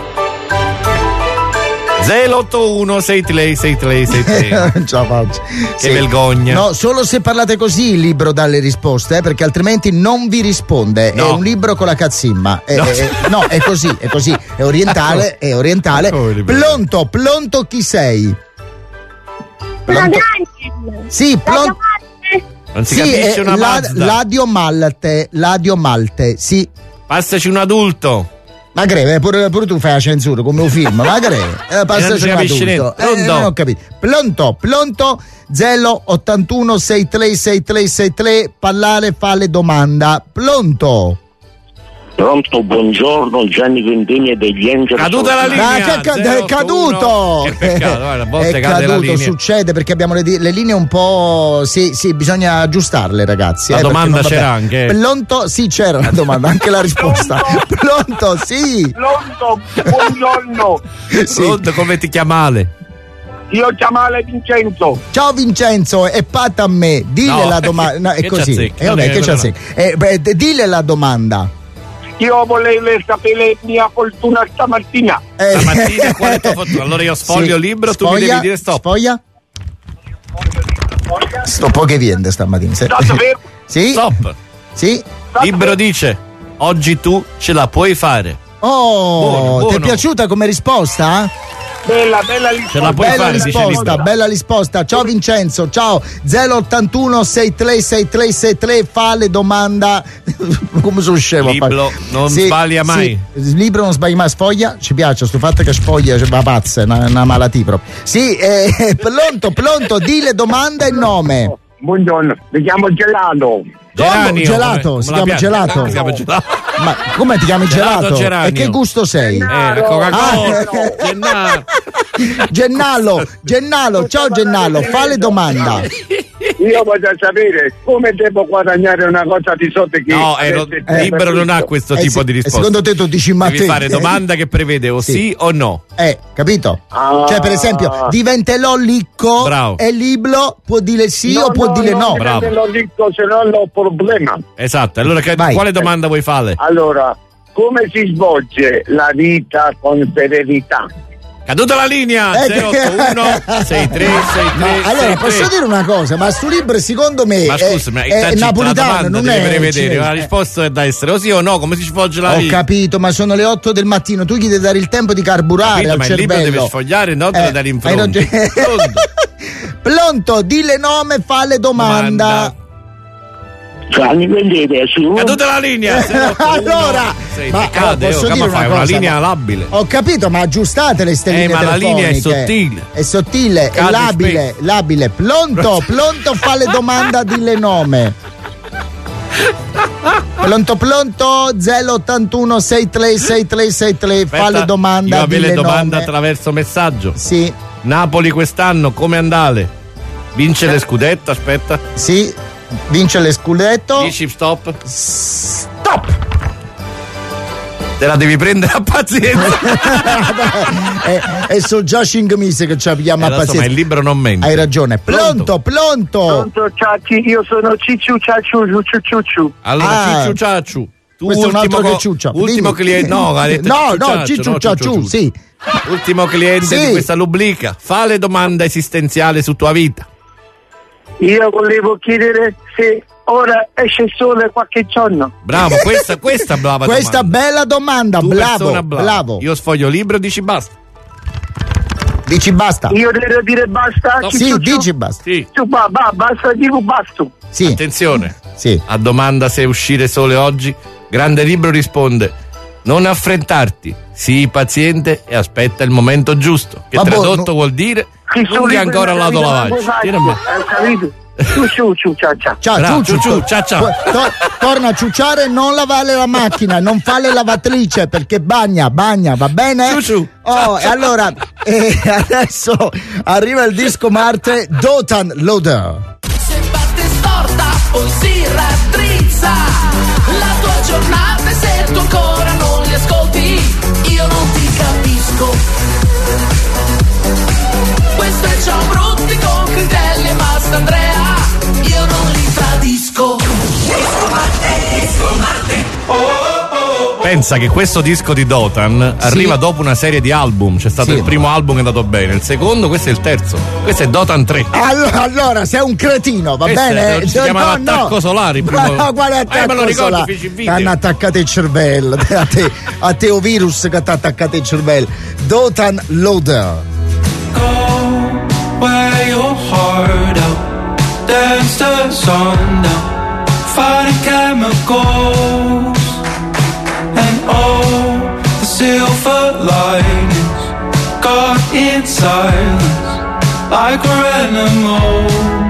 081 63 6363. Non ce la faccio. Che vergogna. No, solo se parlate così il libro dà le risposte, perché altrimenti non vi risponde. No. È un libro con la cazzimma. No. È così. È orientale, è orientale. Pronto, chi sei? Pronto? Sì, pronto. Non si capisce una Mazda. Ladio Malte, sì. Passaci un adulto. Ma greve, pure tu fai la censura come un film, ma greve. Passaci un adulto. Non ho capito. Pronto 081 63 6363, parlare, fa le domanda. Pronto, buongiorno, Gianni Quintini e degli Angel. Caduta la linea. È caduto. Che peccato, a volte è cade caduto, la linea. succede perché abbiamo le linee un po'. Sì, bisogna aggiustarle, ragazzi. La domanda c'era anche. Pronto? Sì, c'era la domanda, anche la risposta. Pronto, sì. Pronto, buongiorno. Sì. Pronto, come ti chiamale? Io chiamale Vincenzo. Ciao Vincenzo, e pata a me, dille la domanda. No, è che così. c'azzecchi, Che c'azzecchi. Dille la domanda. Io volevo sapere mia fortuna stamattina. Stamattina qual è tua fortuna? Allora io sfoglio il libro, tu mi devi dire stop. Spoglia? Sto poche viende stamattina. Sì? Stop. Sì? Libro dice: oggi tu ce la puoi fare. Oh, buono. ti è piaciuta come risposta? Bella risposta. Ce la puoi fare, dice bella risposta. Ciao Vincenzo, ciao. 081 63 6363, fa le domanda. Come sono scemo? Libro non sbaglia mai. Sì, libro non sbaglia mai, sfoglia. Ci piace sto fatto che sfoglia, va pazza, è una malattia proprio. Sì, pronto, di le domande e nome. Buongiorno, mi chiamo Gelato. Geranio, Gelato, si chiama Gelato. Ma come ti chiami Gelato? E che gusto sei? Gennalo, ciao Gennalo, fa le domanda. Io voglio sapere come devo guadagnare una cosa di sotto che. No, il libro non ha questo tipo di risposta. Secondo te tu dici ma devi fare domanda che prevede o sì o no. Capito? Cioè, per esempio, diventerò ricco. Bravo. E il libro può dire sì o può dire no. Bravo. Diventerò ricco se non ho problema. Esatto, allora quale domanda vuoi fare? Allora, come si svolge la vita con serenità? Caduta la linea 081 6363. Allora posso dire una cosa, ma sto libro secondo me ma scusami, è napolitano, non è prevedere la risposta è da essere o sì o no, come si svolge la vita? Ho capito, ma sono le 8 del mattino, tu gli devi dare il tempo di carburare al cervello. Ma il libro deve sfogliare, non te lo dare in fronte. Pronto, di le nome, fa le domanda. Fanni vendete su. Caduta la linea. Allora, ma posso dire una cosa? linea labile. Ho capito, ma aggiustate le stelline ma la linea è sottile. È sottile, è labile. Pronto, fa le domande di nome. Pronto 081 636363 fa le domande. Io avevo le domande attraverso messaggio. Sì. Napoli quest'anno come andale? Vince le scudetto, aspetta. Sì, vince le scudetto. Dici stop. Te la devi prendere a pazienza. E so già 5 mesi che ci abbiamo a pazienza. Ma il libro non mente. Hai ragione. Pronto. Pronto, Ciacci, io sono Cicciu Ciacciu. Allora, Cicciu Ciacciu. Questo è un altro che ciuccia. Ultimo cliente. No, ha detto Cicciu Ciacciu, sì. Ultimo cliente di questa rubrica. Fa le domande esistenziali su tua vita. Io volevo chiedere se ora esce sole qualche giorno. Bravo, questa brava questa domanda. Bella domanda, bravo. Io sfoglio libro e dici basta. Dici basta. Io devo dire basta? No. Sì, dici basta. Sì. Basta, dico basta. Sì. Attenzione. Sì. A domanda se uscire sole oggi, Grande Libro risponde: non affrettarti, sii paziente e aspetta il momento giusto. Che tradotto vuol dire non ancora lato lavaggio. Capito? Ciao. Torna a ciucciare, non lavare la macchina, non fare lavatrice perché bagna, va bene? E allora adesso arriva il disco Marte Dotan Loader. Se parte storta poi si raddrizza la tua giornata, e se tu ancora non li ascolti io non ti capisco. Questo è Ciao Brutti con Critelli e Mastandrea, io non li tradisco. Disco Marte. Pensa che questo disco di Dotan arriva dopo una serie di album. C'è stato il primo album che è andato bene, il secondo, questo è il terzo. Questo è Dotan 3. Allora sei un cretino, va bene? Si chiamava Attacco Solare. Ma quale attacco solare? Hanno attaccato il cervello. A te o virus che ti ha attaccato il cervello. Dotan Loader. Wear your heart out, dance the sun down, fighting chemicals, and all the silver linings got in silence like we're animals.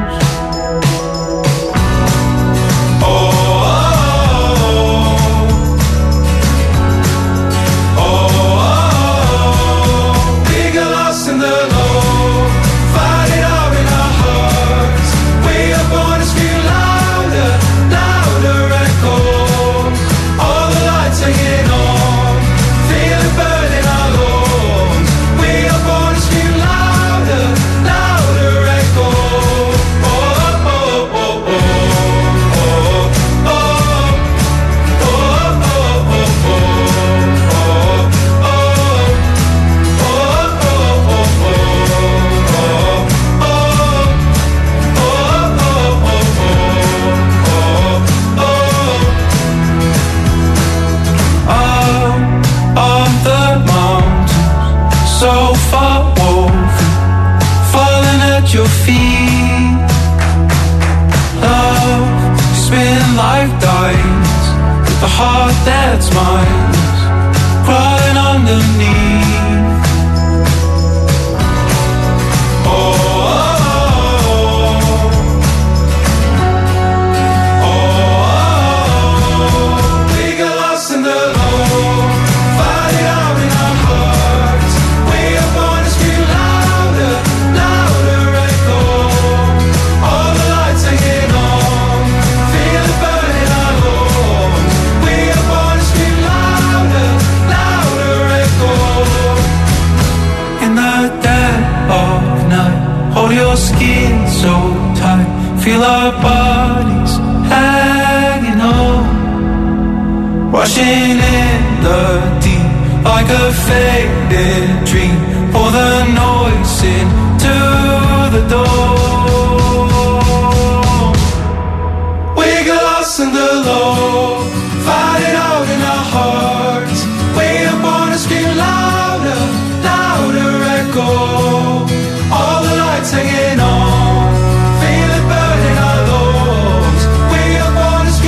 We get lost in the your feet. Love, spin like diamonds with a heart that's mine, crawling underneath. We got lost in the low, find it out in our hearts. We are born to scream louder, louder. Hold your skin so tight, feel our bodies hanging on, rushing in the deep like a faded dream. Pour the noise into the door. We got lost in the low, find it out in our hearts. We are born to scream louder, louder echo. All the lights hanging on, feel it burning our lungs. We are born to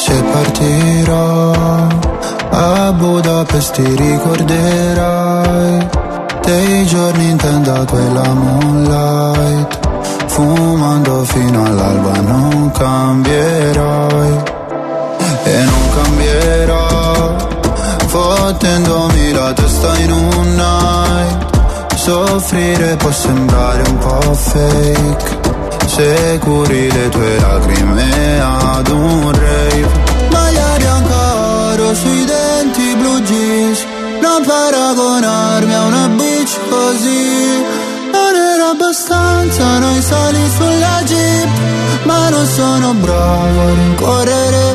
Se partirò a Budapest ti ricorderai dei giorni in tenda quella moonlight, fumando fino all'alba. Non cambierai e non cambierò, fottendomi la testa in un night. Soffrire può sembrare un po' fake se curi le tue lacrime ad un rave. Maglia bianca oro sui denti, blue jeans, non paragonarmi a una bitch così. Non era abbastanza noi sali sulla jeep, ma non sono bravo a rincorrere.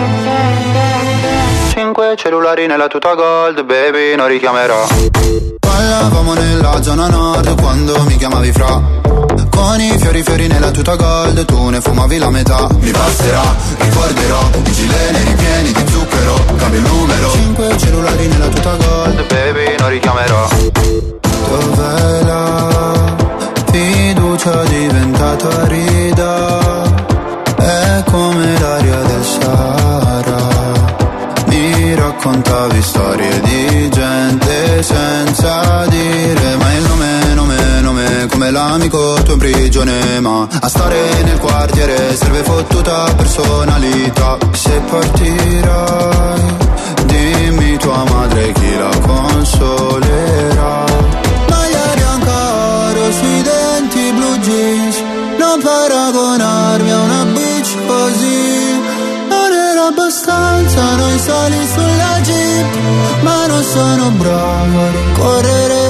5 cellulari nella tuta gold, baby, non richiamerò. Parlavamo nella zona nord quando mi chiamavi fra, con i fiori nella tuta gold, tu ne fumavi la metà. Mi passerà, ricorderò, i gileni ripieni di zucchero, cambio il numero. 5 cellulari nella tuta gold, baby, non richiamerò. Dov'è la fiducia diventata rida? È come l'aria del Sahara. Mi raccontavi storie di gente senza dire mai il nome, come l'amico tuo in prigione, ma a stare nel quartiere serve fottuta personalità. Se partirai, dimmi tua madre chi la consolerà. Maglia bianca oro sui denti, blue jeans, non paragonarmi a una bitch così. Non era abbastanza noi sali sulla jeep, ma non sono bravo a rincorrere.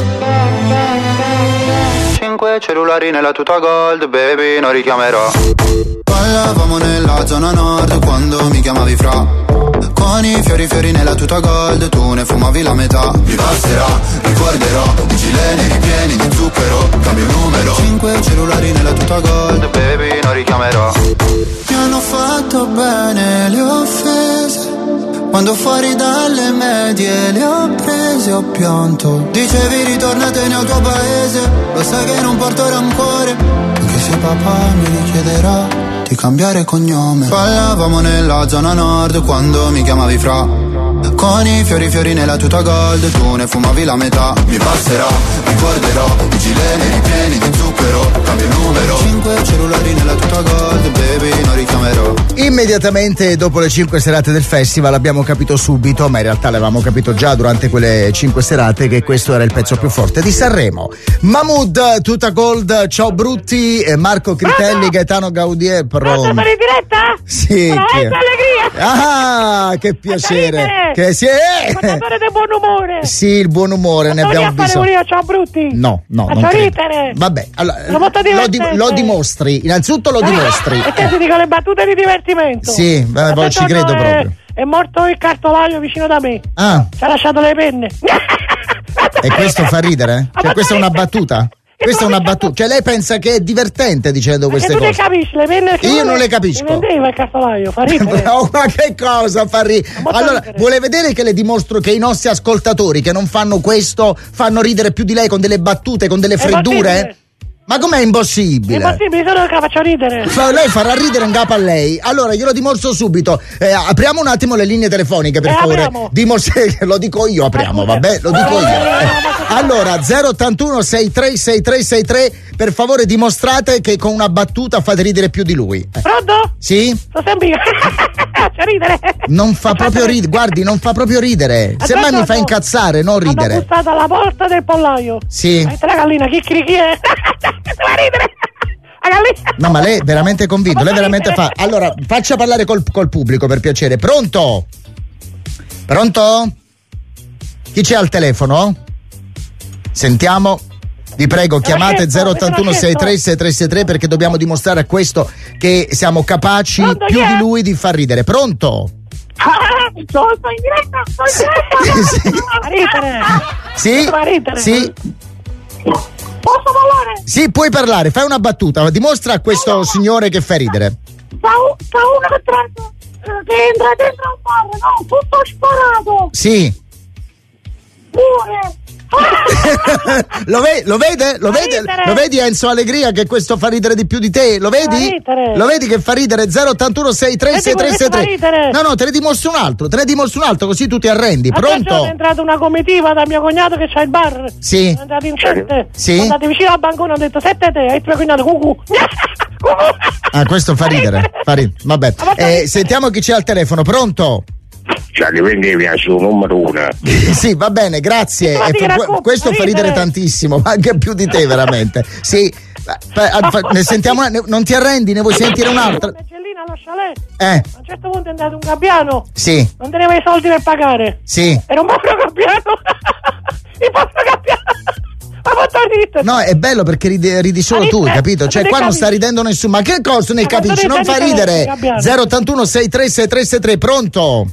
5 cellulari nella tuta gold, baby, non richiamerò. Parlavamo nella zona nord quando mi chiamavi fra, con i fiori nella tuta gold, tu ne fumavi la metà. Mi passerà, ricorderò, i gileni ripieni di zucchero, cambio il numero. 5 cellulari nella tuta gold, baby, non richiamerò. Mi hanno fatto bene le offese, quando fuori dalle medie le ho prese, ho pianto. Dicevi ritornatene al tuo paese, lo sai che non porto rancore, anche se papà mi richiederà di cambiare cognome. Parlavamo nella zona nord quando mi chiamavi fra, con i fiori nella tuta gold, tu ne fumavi la metà. Mi passerà, ricorderò, i gileni ripieni di zucchero, cambio il numero. 5 cellulari nella tuta gold, baby, non richiamerò. Immediatamente dopo le 5 serate del festival abbiamo capito subito, ma in realtà l'avevamo capito già durante quelle 5 serate, che questo era il pezzo più forte di Sanremo. Mahmood, tuta gold, ciao brutti, Marco Critelli, Gaetano Gaudier. Pronto per in diretta? Sì. Allegria. Ah, che piacere. Che sì. Portatore del buon umore. Sì, il buon umore, ne abbiamo bisogno. Io, ciao brutti. No, faccio ridere. Vabbè, allora, lo dimostri, innanzitutto lo dimostri. E te ti dico le battute di divertimento. Sì, poi ci credo proprio. È morto il cartolaio vicino da me. Ah. Ci ha lasciato le penne. E questo fa ridere? Cioè, questa è una battuta? Questa è una battuta, cioè lei pensa che è divertente dicendo queste cose? Tu le capisci, le penne che io non le capisco. Mi vendeva il cartolaio, fa ridere. No, ma che cosa fa ridere? Allora, vuole vedere che le dimostro che i nostri ascoltatori che non fanno questo fanno ridere più di lei con delle battute, con delle freddure? Ma com'è impossibile? È impossibile, solo che la faccio ridere. Lei farà ridere in capo a lei. Allora glielo dimostro subito. Apriamo un attimo le linee telefoniche, per favore. Lo dico io, apriamo, vabbè? Lo dico io. Allora, 081 636363, per favore dimostrate che con una battuta fate ridere più di lui. Pronto? Sì? Sto sempre io. Faccio ridere. Non fa proprio ridere, guardi, non fa proprio ridere. Semmai mi fa incazzare, non ridere. Hanno bussato alla porta del pollaio. Sì. La gallina, chi è? Che si fa ridere. No, ma lei è veramente convinto, lei veramente fa. Allora, faccia parlare col pubblico, per piacere. Pronto? Pronto? Chi c'è al telefono? Sentiamo. Vi prego, chiamate 081 636363 perché dobbiamo dimostrare a questo che siamo capaci più di lui di far ridere. Pronto? Sto in diretta. Sì? Sì? Posso parlare? Sì, puoi parlare, fai una battuta, dimostra a questo signore che fa ridere. Fa uno che entra dentro un bar, no? Tutto sparato. Sì. Pure. Lo vede? Lo vedi Enzo Allegria che questo fa ridere di più di te? Lo vedi? Lo vedi che fa ridere? 081 6363. No, te ne dimostro un altro così tu ti arrendi. Pronto? È entrata una comitiva da mio cognato che c'ha il bar. Sì. Sono andati in 7. Sì. Sono andati vicino al bancone, hanno detto 7 te, e il tuo cognato cucù. Questo fa ridere. Vabbè. Sentiamo chi c'è al telefono. Pronto? Gianni, vendevi sul numero 1. Sì, va bene, grazie. Questo fa ridere tantissimo, ma anche più di te, veramente. Sì. Ne sentiamo non ti arrendi, ne vuoi sentire un'altra? Messellina allo chalet. A un certo punto è entrato un gabbiano. Sì. Non teneva i soldi per pagare. Sì. Era un povero gabbiano. Il povero gabbiano. No, è bello perché ridi solo tu, capito? Cioè qua non sta ridendo nessuno. Ma che cosa ne capisci? Non fa ridere. 081 6363. Pronto?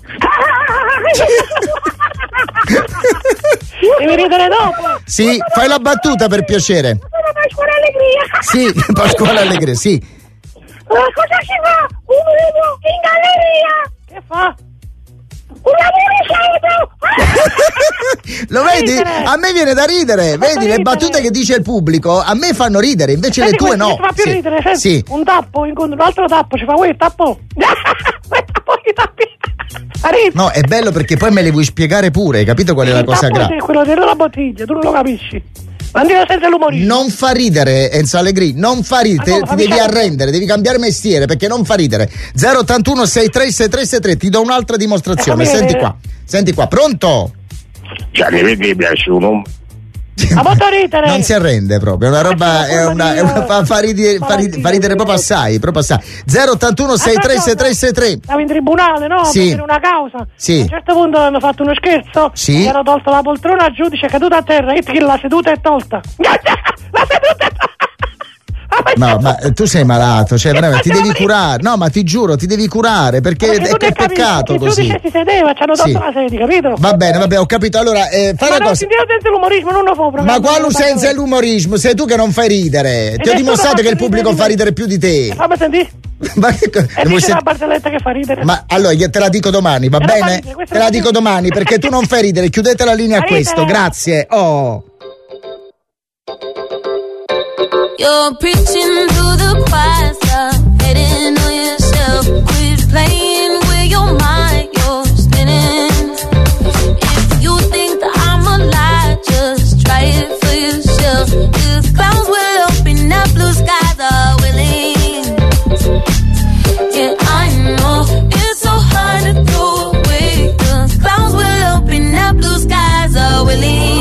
Devi ridere dopo. Sì, fai la battuta per piacere. Pasquale Allegria. Sì, Pasquale Allegria, sì. Cosa si fa? Un uomo in galleria. Che fa? Un lavoro salvo. Lo vedi? A me viene da ridere. Vedi, le battute che dice il pubblico a me fanno ridere, invece le tue no. Ci fa più ridere. Sì. Un tappo, incontro un altro tappo, ci fa il tappo. I tappi. No, è bello perché poi me le vuoi spiegare pure, hai capito qual è la cosa grave? Quello della bottiglia, tu non lo capisci. Mandino senza l'umorismo. Non fa ridere, Enzo Allegri, non fa ridere, ti devi arrendere, devi cambiare mestiere perché non fa ridere. 081 6363, ti do un'altra dimostrazione, senti qua, pronto? Gianni, vedi, piace un non si arrende proprio, è una roba, fa ridere proprio assai. 081 6363. Stavo in tribunale, no? Sì. Per una causa. Sì. A un certo punto hanno fatto uno scherzo. Sì. Mi hanno tolto la poltrona, il giudice è caduto a terra, e la seduta è tolta. La seduta è tolta. No, ma tu sei malato, cioè veramente ti devi curare. No, ma ti giuro, ti devi curare perché è per peccato così. Il giudice si sedeva, ci hanno tolto la sedia, capito? Va bene, ho capito. Allora, fai una cosa. Senza l'umorismo non lo fa. Ma quale senza l'umorismo? Sei tu che non fai ridere. Ti ho dimostrato che il pubblico fa ridere più di te. Fammi sentire. Ma che dice la barzelletta che fa ridere. Ma allora te la dico domani, va bene? Te la dico domani perché tu non fai ridere. Chiudete la linea a questo, grazie. Oh. You're preaching to the choir, stop hating on yourself. Quit playing with your mind, you're spinning. If you think that I'm a lie, just try it for yourself. The clouds will open up, blue skies are willing. Yeah, I know it's so hard to throw away. The clouds will open up, blue skies are willing.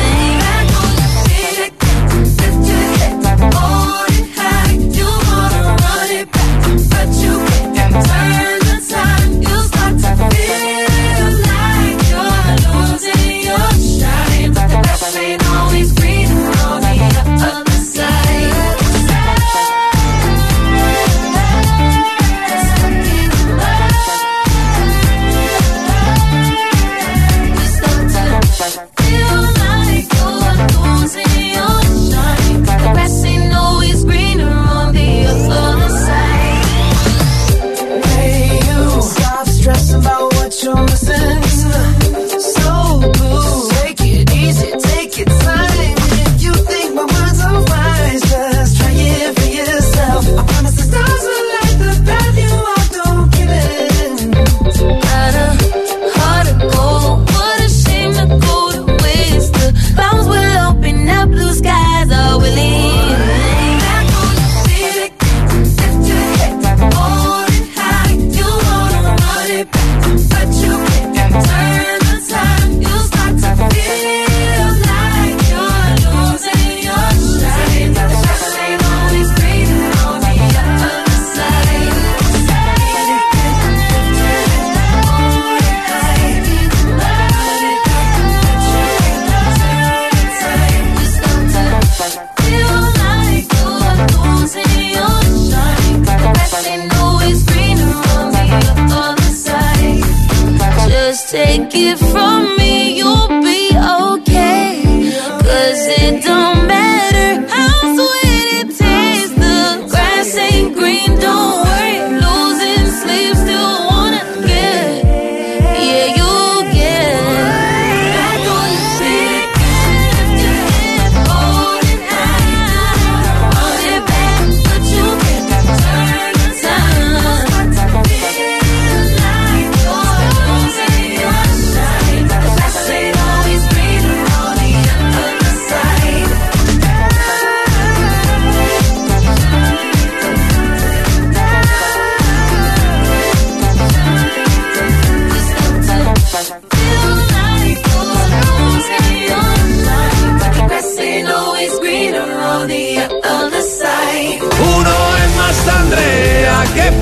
Take it from me, you'll be okay. 'Cause it don't matter how sweet it tastes. The grass ain't green, don't worry. Losing sleep, still wanna get. Yeah, you'll get. Back on your feet again.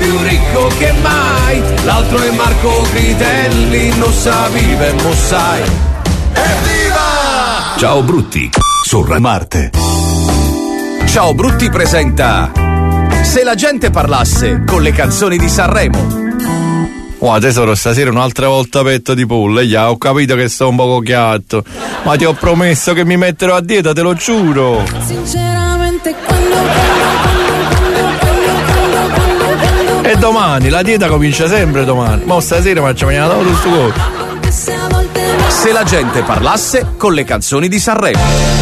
più ricco che mai. L'altro è Marco Critelli, non sa vive, mo sai. Evviva! Ciao Brutti, su Marte. Ciao Brutti presenta Se la gente parlasse con le canzoni di Sanremo. Oh tesoro, stasera un'altra volta petto di pollo, ya, ho capito che sto un poco chiatto, ma ti ho promesso che mi metterò a dieta, te lo giuro. Sinceramente E domani, la dieta comincia sempre domani, ma stasera facciamo una tutto sto corpo. Se la gente parlasse con le canzoni di Sanremo.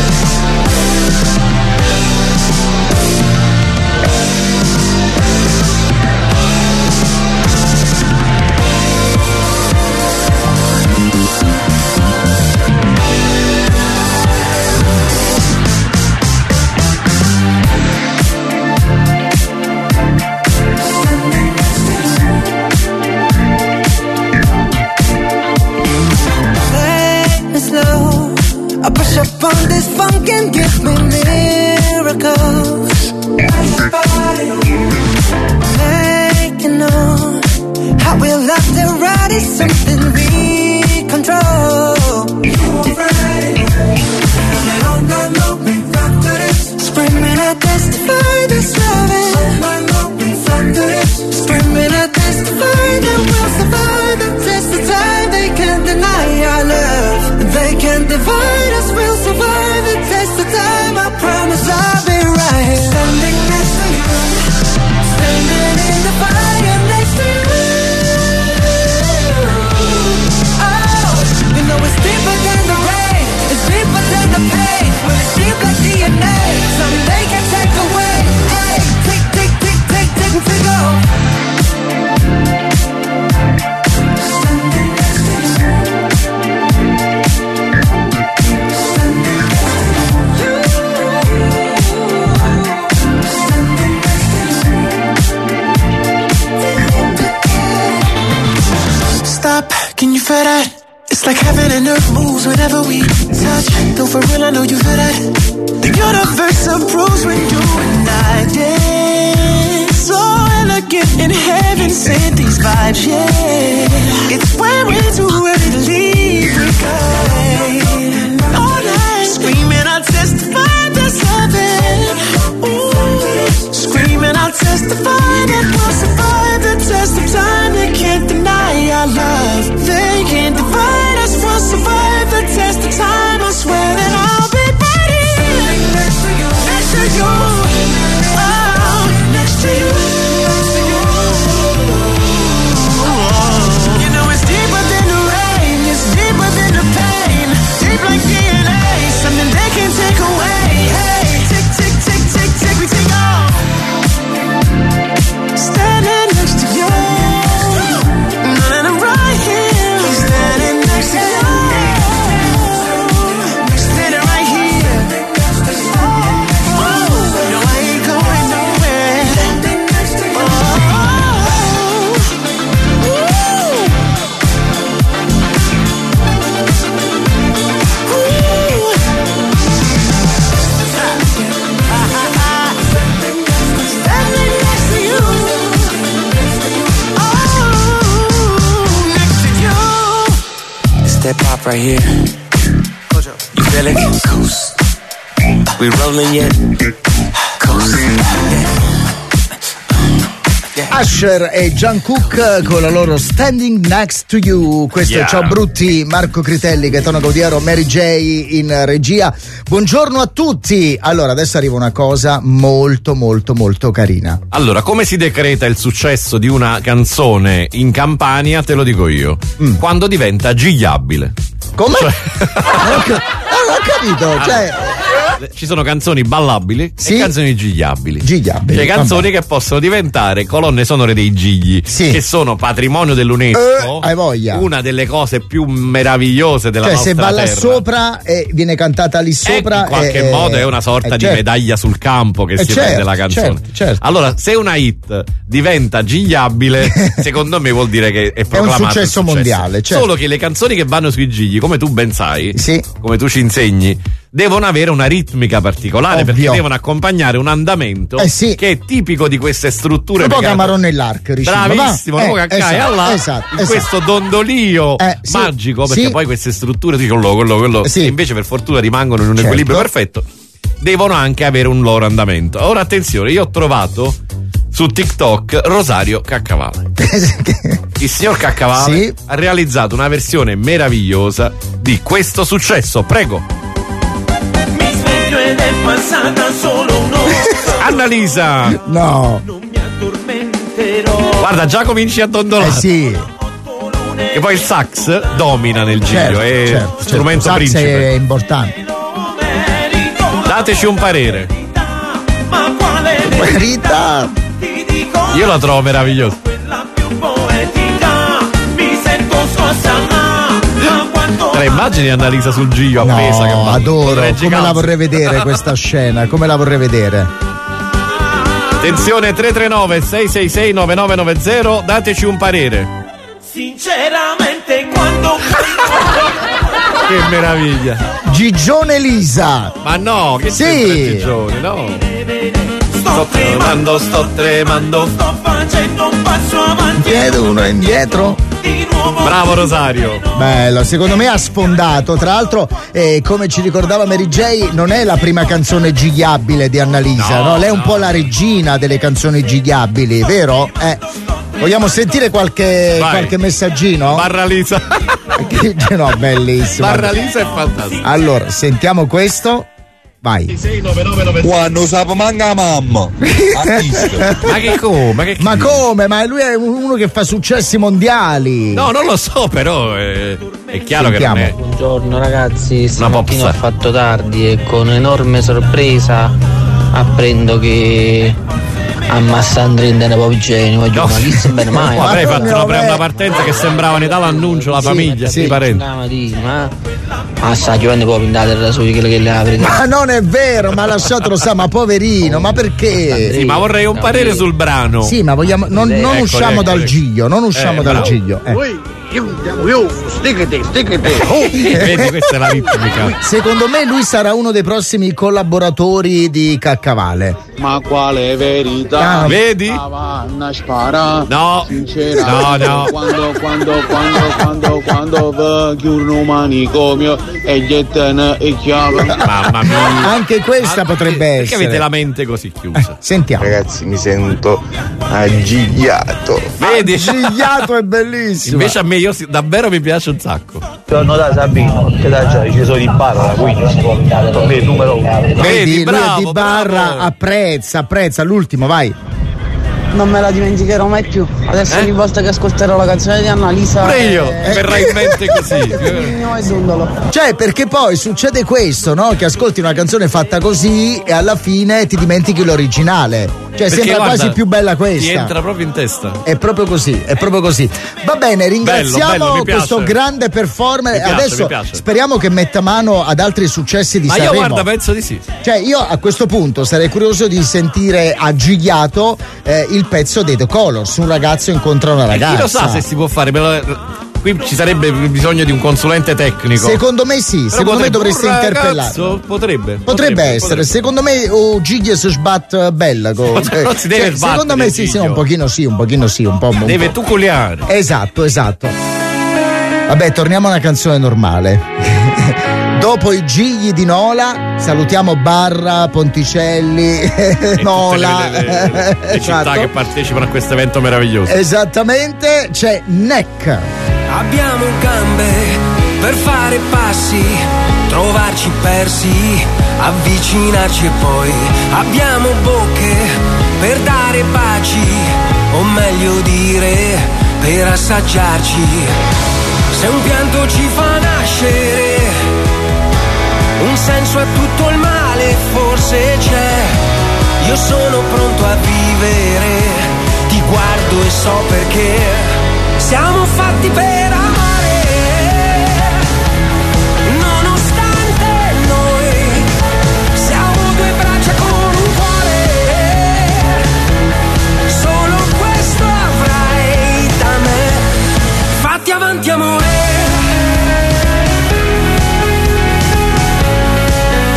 on this funk and give me miracles. Making know how we love to ride is something we control. Screaming, I testify this loving. Screaming, I testify that we'll survive the test of time. They can't deny our love. They can't divide us. We'll survive the test of time. I promise I'll be right. Standing next to you, standing in the fire next to you. Oh, you know it's deeper than the rain. It's deeper than the pain. Well, it's deep like DNA. Something they can take away. Hey, take off. Stop, can you feel that? It's like heaven and earth moves whenever we touch. Though for real, I know you feel that. The universe approves when you and I dance. So elegant in heaven, sent these vibes, yeah. It's when we're too ready to leave, we go all night. Screaming, I'll testify there's heaven. Ooh, screaming, I'll testify that we'll survive the test of time. They can't deny our love. They can't divide us. We'll survive the test of time. I swear that I'll be ready. Next to you, next to you. Oh, next to you. You know it's deeper than the rain. It's deeper than the pain. Deep like DNA. Something they can't take away. Hey, tick, we take off. Standing next to you. And I'm right here. Standing next to you. Standing right here. Oh, no, I ain't going nowhere. That pop right here. You feel it? Coast. We rolling yet? Coast. Usher e Jungkook con la loro Standing Next to You. Questo è Ciao Brutti, Marco Critelli, Gaetano Gaudiero, Mary J in regia. Buongiorno a tutti. Allora, adesso arriva una cosa molto molto molto carina. Allora, come si decreta il successo di una canzone in Campania? Te lo dico io. Quando diventa gigliabile. Come? Cioè... non ho capito, cioè... Ci sono canzoni ballabili e canzoni gigliabili. Cioè canzoni che possono diventare colonne sonore dei gigli, che sono patrimonio dell'UNESCO. Hai voglia. Una delle cose più meravigliose della nostra terra. Se balla sopra e viene cantata lì sopra, in qualche modo è una sorta di medaglia sul campo che si prende la canzone. Certo. Allora, se una hit diventa gigliabile, secondo me vuol dire che è proclamato un successo mondiale. Certo. Solo che le canzoni che vanno sui gigli, come tu ben sai, come tu ci insegni, devono avere una ritmica particolare. Ovvio. Perché devono accompagnare un andamento sì. che è tipico di queste strutture. Un po' Camarone nell'arco, bravissimo, un po' caccai allà, esatto. questo dondolio magico, perché poi queste strutture sì, quello sì. invece per fortuna rimangono in un equilibrio perfetto, devono anche avere un loro andamento. Ora attenzione, io ho trovato su TikTok Rosario Caccavale. Il signor Caccavale ha realizzato una versione meravigliosa di questo successo. Prego. Ed è passata solo un'ora. Annalisa! No! Non mi addormenterò. Guarda, già cominci a dondolare. Sì. E poi il sax domina nel giro, è strumento il sax principe. è importante. Dateci un parere. Ma quale verità? Io la trovo meravigliosa. Quella più poetica. Mi sento scossa. Tre immagini Annalisa sul Gio appesa. No, adoro, come calze. la vorrei vedere questa scena, come la vorrei vedere. Attenzione, 339 666 9990, dateci un parere. Sinceramente quando Che meraviglia. Gigione Lisa. Ma no, che sì. Gigione, no. Sto tremando. sto facendo un passo avanti. Chiedo uno indietro. Bravo Rosario. Bello, secondo me ha sfondato. Tra l'altro, come ci ricordava Mary J, non è la prima canzone gigliabile di Annalisa, no? Lei è un po' la regina delle canzoni gigliabili, vero? Vogliamo sentire qualche messaggino? Barra Lisa. No, bellissimo. Barra Lisa è fantastico. Allora, sentiamo questo. Vai. Quando sapo manca mamma. Ma che come? Ma come? Ma lui è uno che fa successi mondiali. No, non lo so, però è chiaro Sentiamo. che non è. Buongiorno ragazzi, stamattina ho popstar. fatto tardi e con enorme sorpresa apprendo che ammassando in una povigeni, ma chi si bene mai? Ma avrei fatto una partenza che sembrava in Italia annuncio la famiglia, i parenti. Ma assaggio quando può pintare da sui che le apri. Ma non è vero, ma lasciatelo stare, ma poverino, ma perché? Sì, ma vorrei un parere sul brano. Sì, ma vogliamo. Non usciamo dal Giglio, non usciamo dal bravo. Giglio. Vedi, questa è la ritmica. Secondo me lui sarà uno dei prossimi collaboratori di Caccavale. Ma quale verità? Vedi? Una spara. No. Sincera. No. Quando chiudono un manicomio e gettano e chiave. Mamma mia. Anche questa potrebbe essere. Perché avete la mente così chiusa? Sentiamo. Ragazzi, mi sento aggigliato. Vedi? Gigliato è bellissimo. Invece a me davvero mi piace un sacco. Buongiorno da Sabino, che da già ci sono di barra, quindi per me numero uno. Vedi, lui bravo, è di barra, bravo. apprezza. L'ultimo, vai. Non me la dimenticherò mai più. Adesso ogni volta che ascolterò la canzone di Annalisa. Pure io, verrà in mente così. È dondolo. Cioè, perché poi succede questo, no? Che ascolti una canzone fatta così e alla fine ti dimentichi l'originale. Cioè, Perché, sembra guarda, quasi più bella questa. Ti entra proprio in testa. È proprio così. Va bene, ringraziamo bello, mi piace. questo grande performer. Mi piace, Adesso mi piace. speriamo che metta mano ad altri successi di Ma Sanremo. io guarda, penso di sì. Cioè, io a questo punto sarei curioso di sentire a Gigliato il pezzo dei The Colors. Un ragazzo incontra una ragazza. Chi lo sa se si può fare? Qui ci sarebbe bisogno di un consulente tecnico. Secondo me sì, Però secondo me dovresti un interpellare. ragazzo Potrebbe essere, secondo me Gigli si sbatte bella. Non si deve sbattere, secondo me sì, un pochino sì, un po'. Deve tuculiare. Esatto. Vabbè, torniamo a una canzone normale. Dopo i Gigli di Nola, salutiamo Barra, Ponticelli, Nola. Le città che partecipano a questo evento meraviglioso. Esattamente, c'è Neck. Abbiamo gambe per fare passi, trovarci persi, avvicinarci e poi abbiamo bocche per dare baci, o meglio dire per assaggiarci. Se un pianto ci fa nascere, un senso a tutto il male forse c'è. Io sono pronto a vivere, ti guardo e so perché siamo fatti per amare, nonostante noi siamo due braccia con un cuore. Solo questo avrai da me, fatti avanti amore.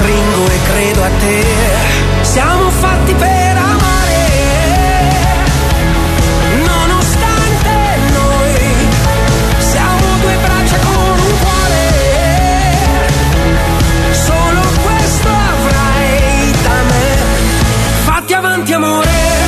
stringo e credo a te. Siamo fatti per amare, nonostante noi siamo due braccia con un cuore. Solo questo avrai da me. Fatti avanti amore.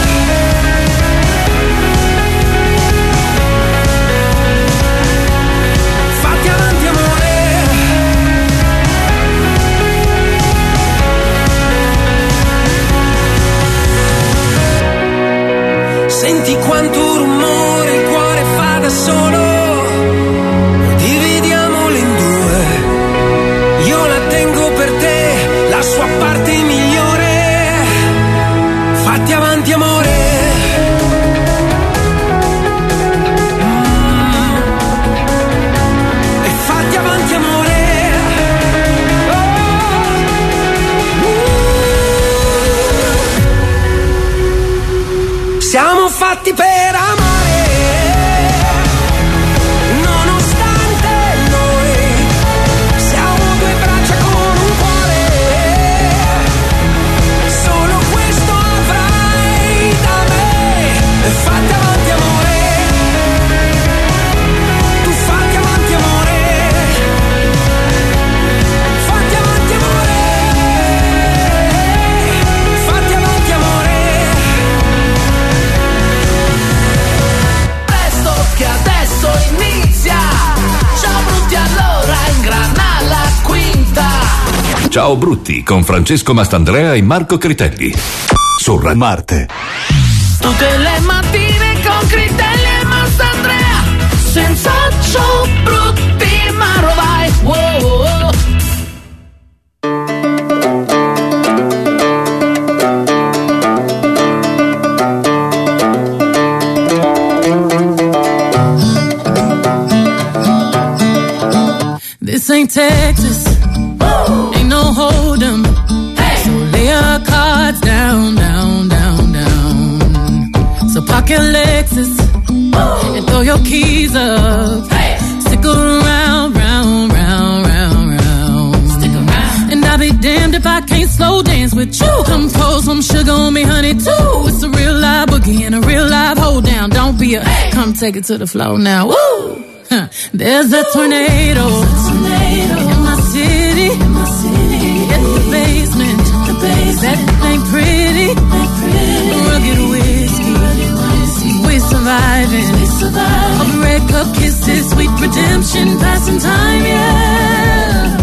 Senti quanto rumore il cuore fa da solo, dividiamolo in due, io la tengo per te, la sua parte migliore, fatti avanti amore. E fatti avanti amore. Siamo fatti per amare, nonostante noi siamo due braccia con un cuore. Solo questo avrai da me. E fatti avanti amore, tu fatti avanti amore, fatti avanti amore, fatti avanti amore. Che adesso inizia. Ciao brutti, allora ingrana la quinta. Ciao brutti con Francesco Mastandrea e Marco Critelli su Rai Marte. Tutte le mattine con Critelli e Mastandrea, senza ciao brutti, ma rovai. Wow. This ain't Texas, ain't no hold'em. So lay your cards down, down, down, down. So park your Lexus and throw your keys up. Stick around, round, round, round, round. Stick around. And I'll be damned if I can't slow dance with you. Come pour some sugar on me, honey, too. It's a real live boogie and a real live hold down. Don't be a, come take it to the floor now. Woo! There's a tornado in my city. Get the basement. That ain't pretty. Rugged whiskey. We surviving. All the red cup kisses, sweet redemption, passing time, yeah.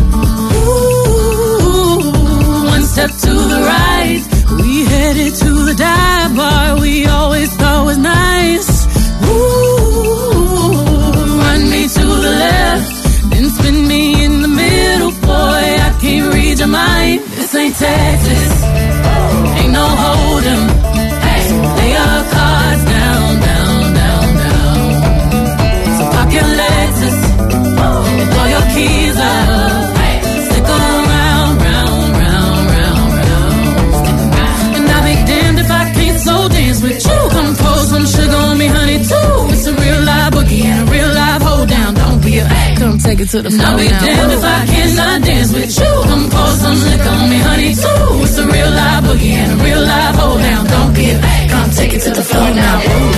Ooh, one step to the right. We headed to the dive bar we always thought was nice. Ooh, run me to the left, then spin me in the middle, boy, I can't read your mind. This ain't Texas, ain't no hold'em. So lay your cards down, down, down, down. So park your Lexus and throw your keys up. Stick around, round, round, round, round. And I'll be damned if I can't slow dance with you. Come pour some sugar on me, honey, too. It's a real live boogie and a real live hold down. Don't be a, come take it to the floor. I'll be damned if I cannot dance with you. Come pour some liquor on me, honey, too. It's a real live boogie and a real live hold down. Don't be a, come take it to the floor now.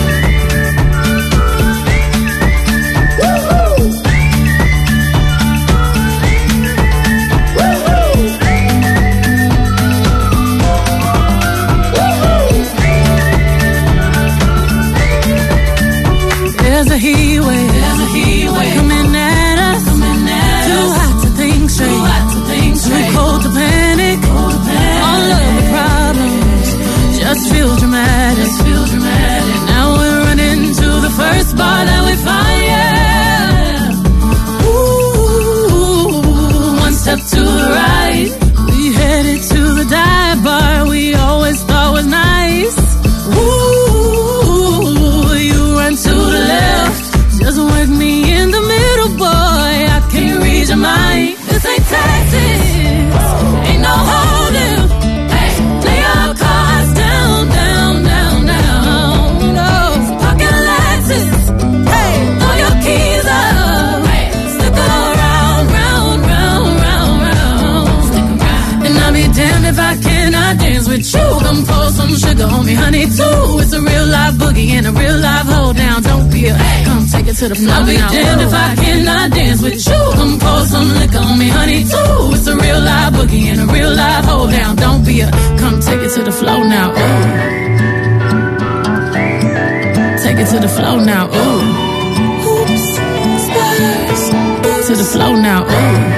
There's a heat wave coming at us. Too hot to think straight. Too cold if I cannot dance with you. Come pour some sugar on me, honey, too. It's a real life boogie and a real life hold down. Don't be a come take it to the floor. I'll be damned if I cannot dance with you. Come pour some liquor on me, honey, too. It's a real life boogie and a real life hold down. Don't be a come take it to the floor now. Ooh. Take it to the floor now. Ooh. Oops, stars. To the floor now. Ooh.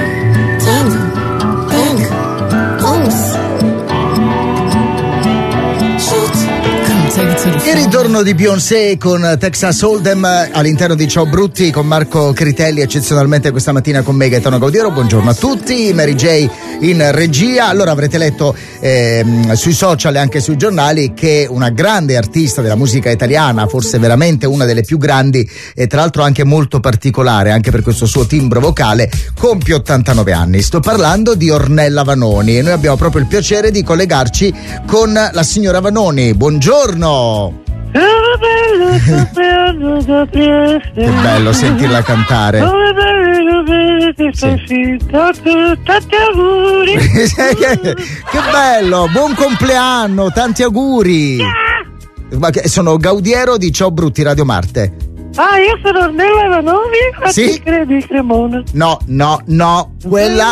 Il ritorno di Beyoncé con Texas Hold'em all'interno di Ciao Brutti con Marco Critelli eccezionalmente questa mattina con me Gaetano Gaudiero. Buongiorno a tutti, Mary J in regia. Allora avrete letto sui social e anche sui giornali che una grande artista della musica italiana, forse veramente una delle più grandi e tra l'altro anche molto particolare anche per questo suo timbro vocale, compie 89 anni. Sto parlando di Ornella Vanoni e noi abbiamo proprio il piacere di collegarci con la signora Vanoni. Buongiorno! Che bello sentirla cantare. Sì. Tanti auguri. Che bello, buon compleanno, tanti auguri. Ma sono Gaudiero di Ciao Brutti Radio Marte. Ah, io sono Ornella Vanoni, sì? Credi Cremona. No, quella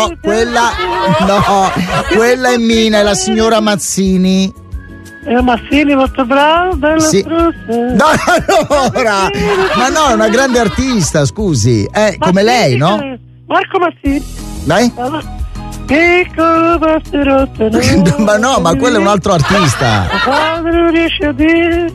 è Mina, è la signora Mazzini. Mazzini, molto bravo, bello sì. No, allora, ma no, è una grande artista, scusi, come lei, no? Marco Mazzini. Dai? Piccolo passerotto. Ma no, ma quello è un altro artista. Non riesce a dire.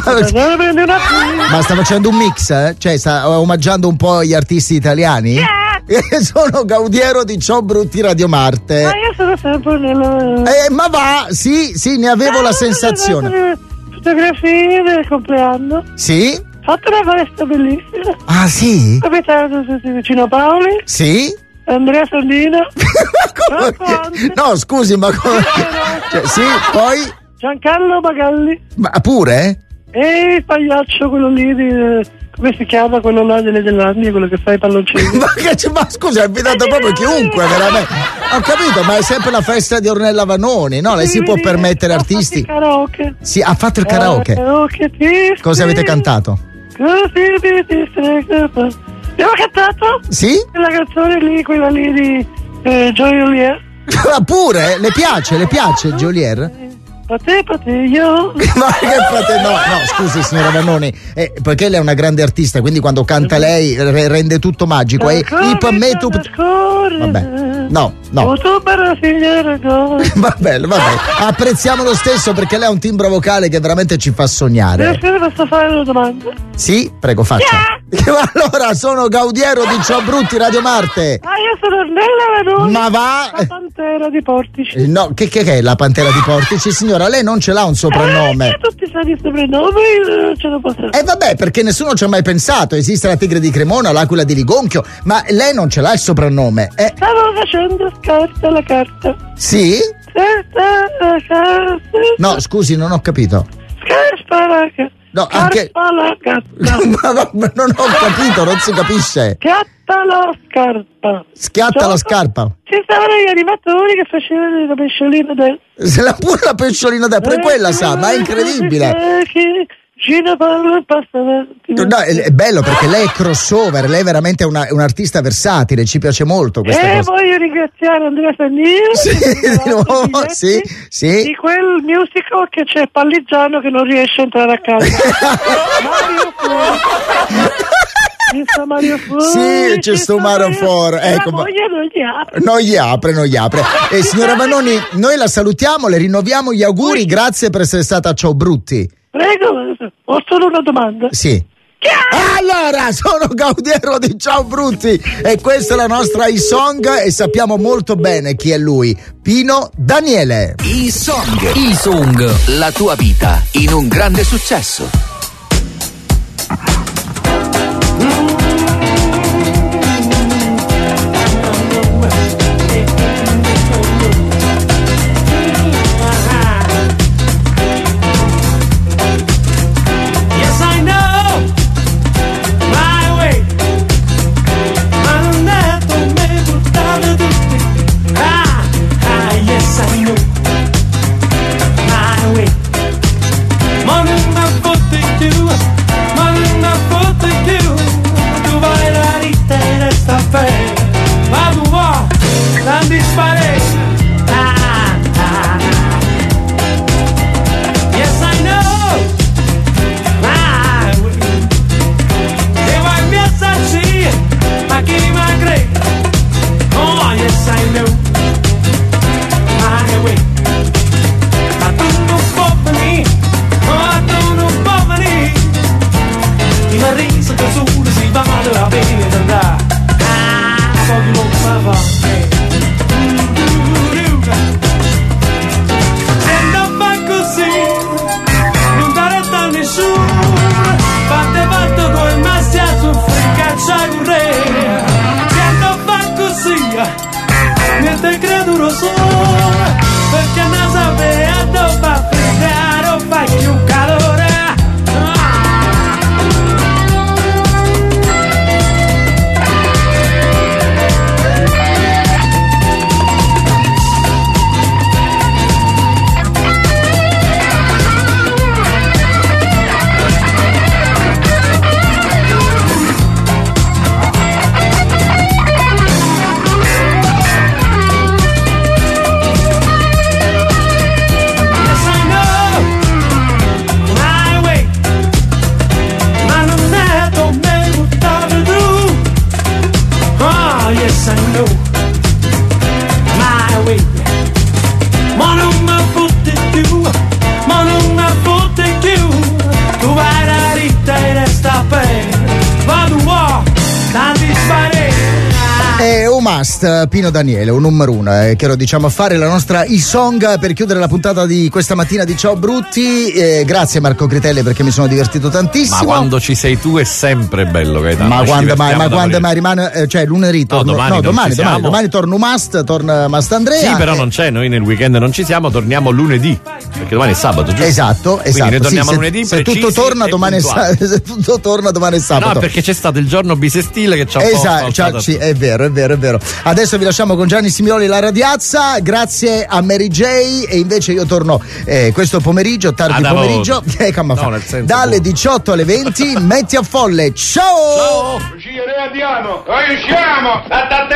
Ma sta facendo un mix, Cioè sta omaggiando un po' gli artisti italiani? Sono Gaudiero di Ciao Brutti Radio Marte. Ma io sono sempre nella. Ma va, sì, ne avevo la sensazione. Fotografie del compleanno. Sì? Fatto una festa bellissima. Ah, sì? Capitato vicino a Paoli. Sì? Andrea Soldino. No, scusi, ma come? Cioè, sì, poi? Giancarlo Magalli. Ma pure? E il pagliaccio, quello lì di. Come si chiama quello là delle Zelandia, quello che fa i palloncini? ma scusa, ha invitato proprio chiunque, veramente. Ho capito, ma è sempre la festa di Ornella Vanoni, no? Lei si può permettere artisti. Il karaoke. Sì, ha fatto il karaoke. Cosa avete cantato? Abbiamo cantato? Sì? La canzone lì, quella lì di Jolier. Ma pure? Le piace Jolier? Pate io. Ma che fate? No, scusi signora Vanoni, perché lei è una grande artista, quindi quando canta lei rende tutto magico. Vabbè, no. Vabbè, apprezziamo lo stesso perché lei ha un timbro vocale che veramente ci fa sognare. Posso fare una domanda? Sì, prego, faccia. Allora, sono Gaudiero di Ciao Brutti Radio Marte. Ah, io sono Ornella Vanoni. Ma va? La Pantera di Portici. No, che è la Pantera di Portici, signora? Lei non ce l'ha un soprannome. Tutti sanno il soprannome, io non ce lo posso. Vabbè, perché nessuno ci ha mai pensato. Esiste la Tigre di Cremona, l'Aquila di Ligonchio, ma lei non ce l'ha il soprannome. Stavo facendo scarta la carta. Sì? La carta. No, scusi, non ho capito. Scarpa la carta. No, anche. Ma non ho capito, non si capisce. Schiatta la scarpa. Schiatta la scarpa. Ci stavano gli animatori che facevano la pesciolina del. Pure la pesciolina del. Pure quella sa, ma è incredibile. No, è bello perché lei è crossover, lei è veramente un artista versatile, ci piace molto questa cosa. Voglio ringraziare Andrea Sannino di nuovo, sì. Di quel musical che c'è Palligiano che non riesce a entrare a casa. Mario Fuori. Sì, c'è sto Mario Fuori. Ecco, non gli apre. E signora Vanoni, noi la salutiamo, le rinnoviamo gli auguri, grazie per essere stata a Ciao Brutti. Prego, ho solo una domanda. Sì. Allora, sono Gaudiero di Ciao Brutti e questa è la nostra I-Song e sappiamo molto bene chi è lui, Pino Daniele. I-Song, la tua vita in un grande successo. I know perché non sapeva dove fredare, fai più calore. Yes, I know my way. Ma non mi fotte più, ma non mi fotte più. Tu vai la ritta e resta per vado a tanti spari. È un must, Pino Daniele, un numero uno, che lo diciamo a fare la nostra e-song per chiudere la puntata di questa mattina di Ciao Brutti. Grazie Marco Critelli perché mi sono divertito tantissimo. Ma quando ci sei tu è sempre bello, Gaetano. Ma quando mai rimane, cioè lunedì torno, domani torno torna Must Andrea. Sì, però non c'è, noi nel weekend non ci siamo, torniamo lunedì, perché domani è sabato, giusto? Esatto. Quindi noi torniamo lunedì, se tutto torna domani se tutto torna domani è sabato. No, perché c'è stato il giorno bisestile che ci ha esatto, sì, è vero. Adesso vi lasciamo con Gianni Simioli La Radiazza, grazie a Mary J, e invece io torno questo pomeriggio, tardi pomeriggio, dalle 18 alle 20, metti a folle. Ciao! Ci andiamo! Noi usciamo!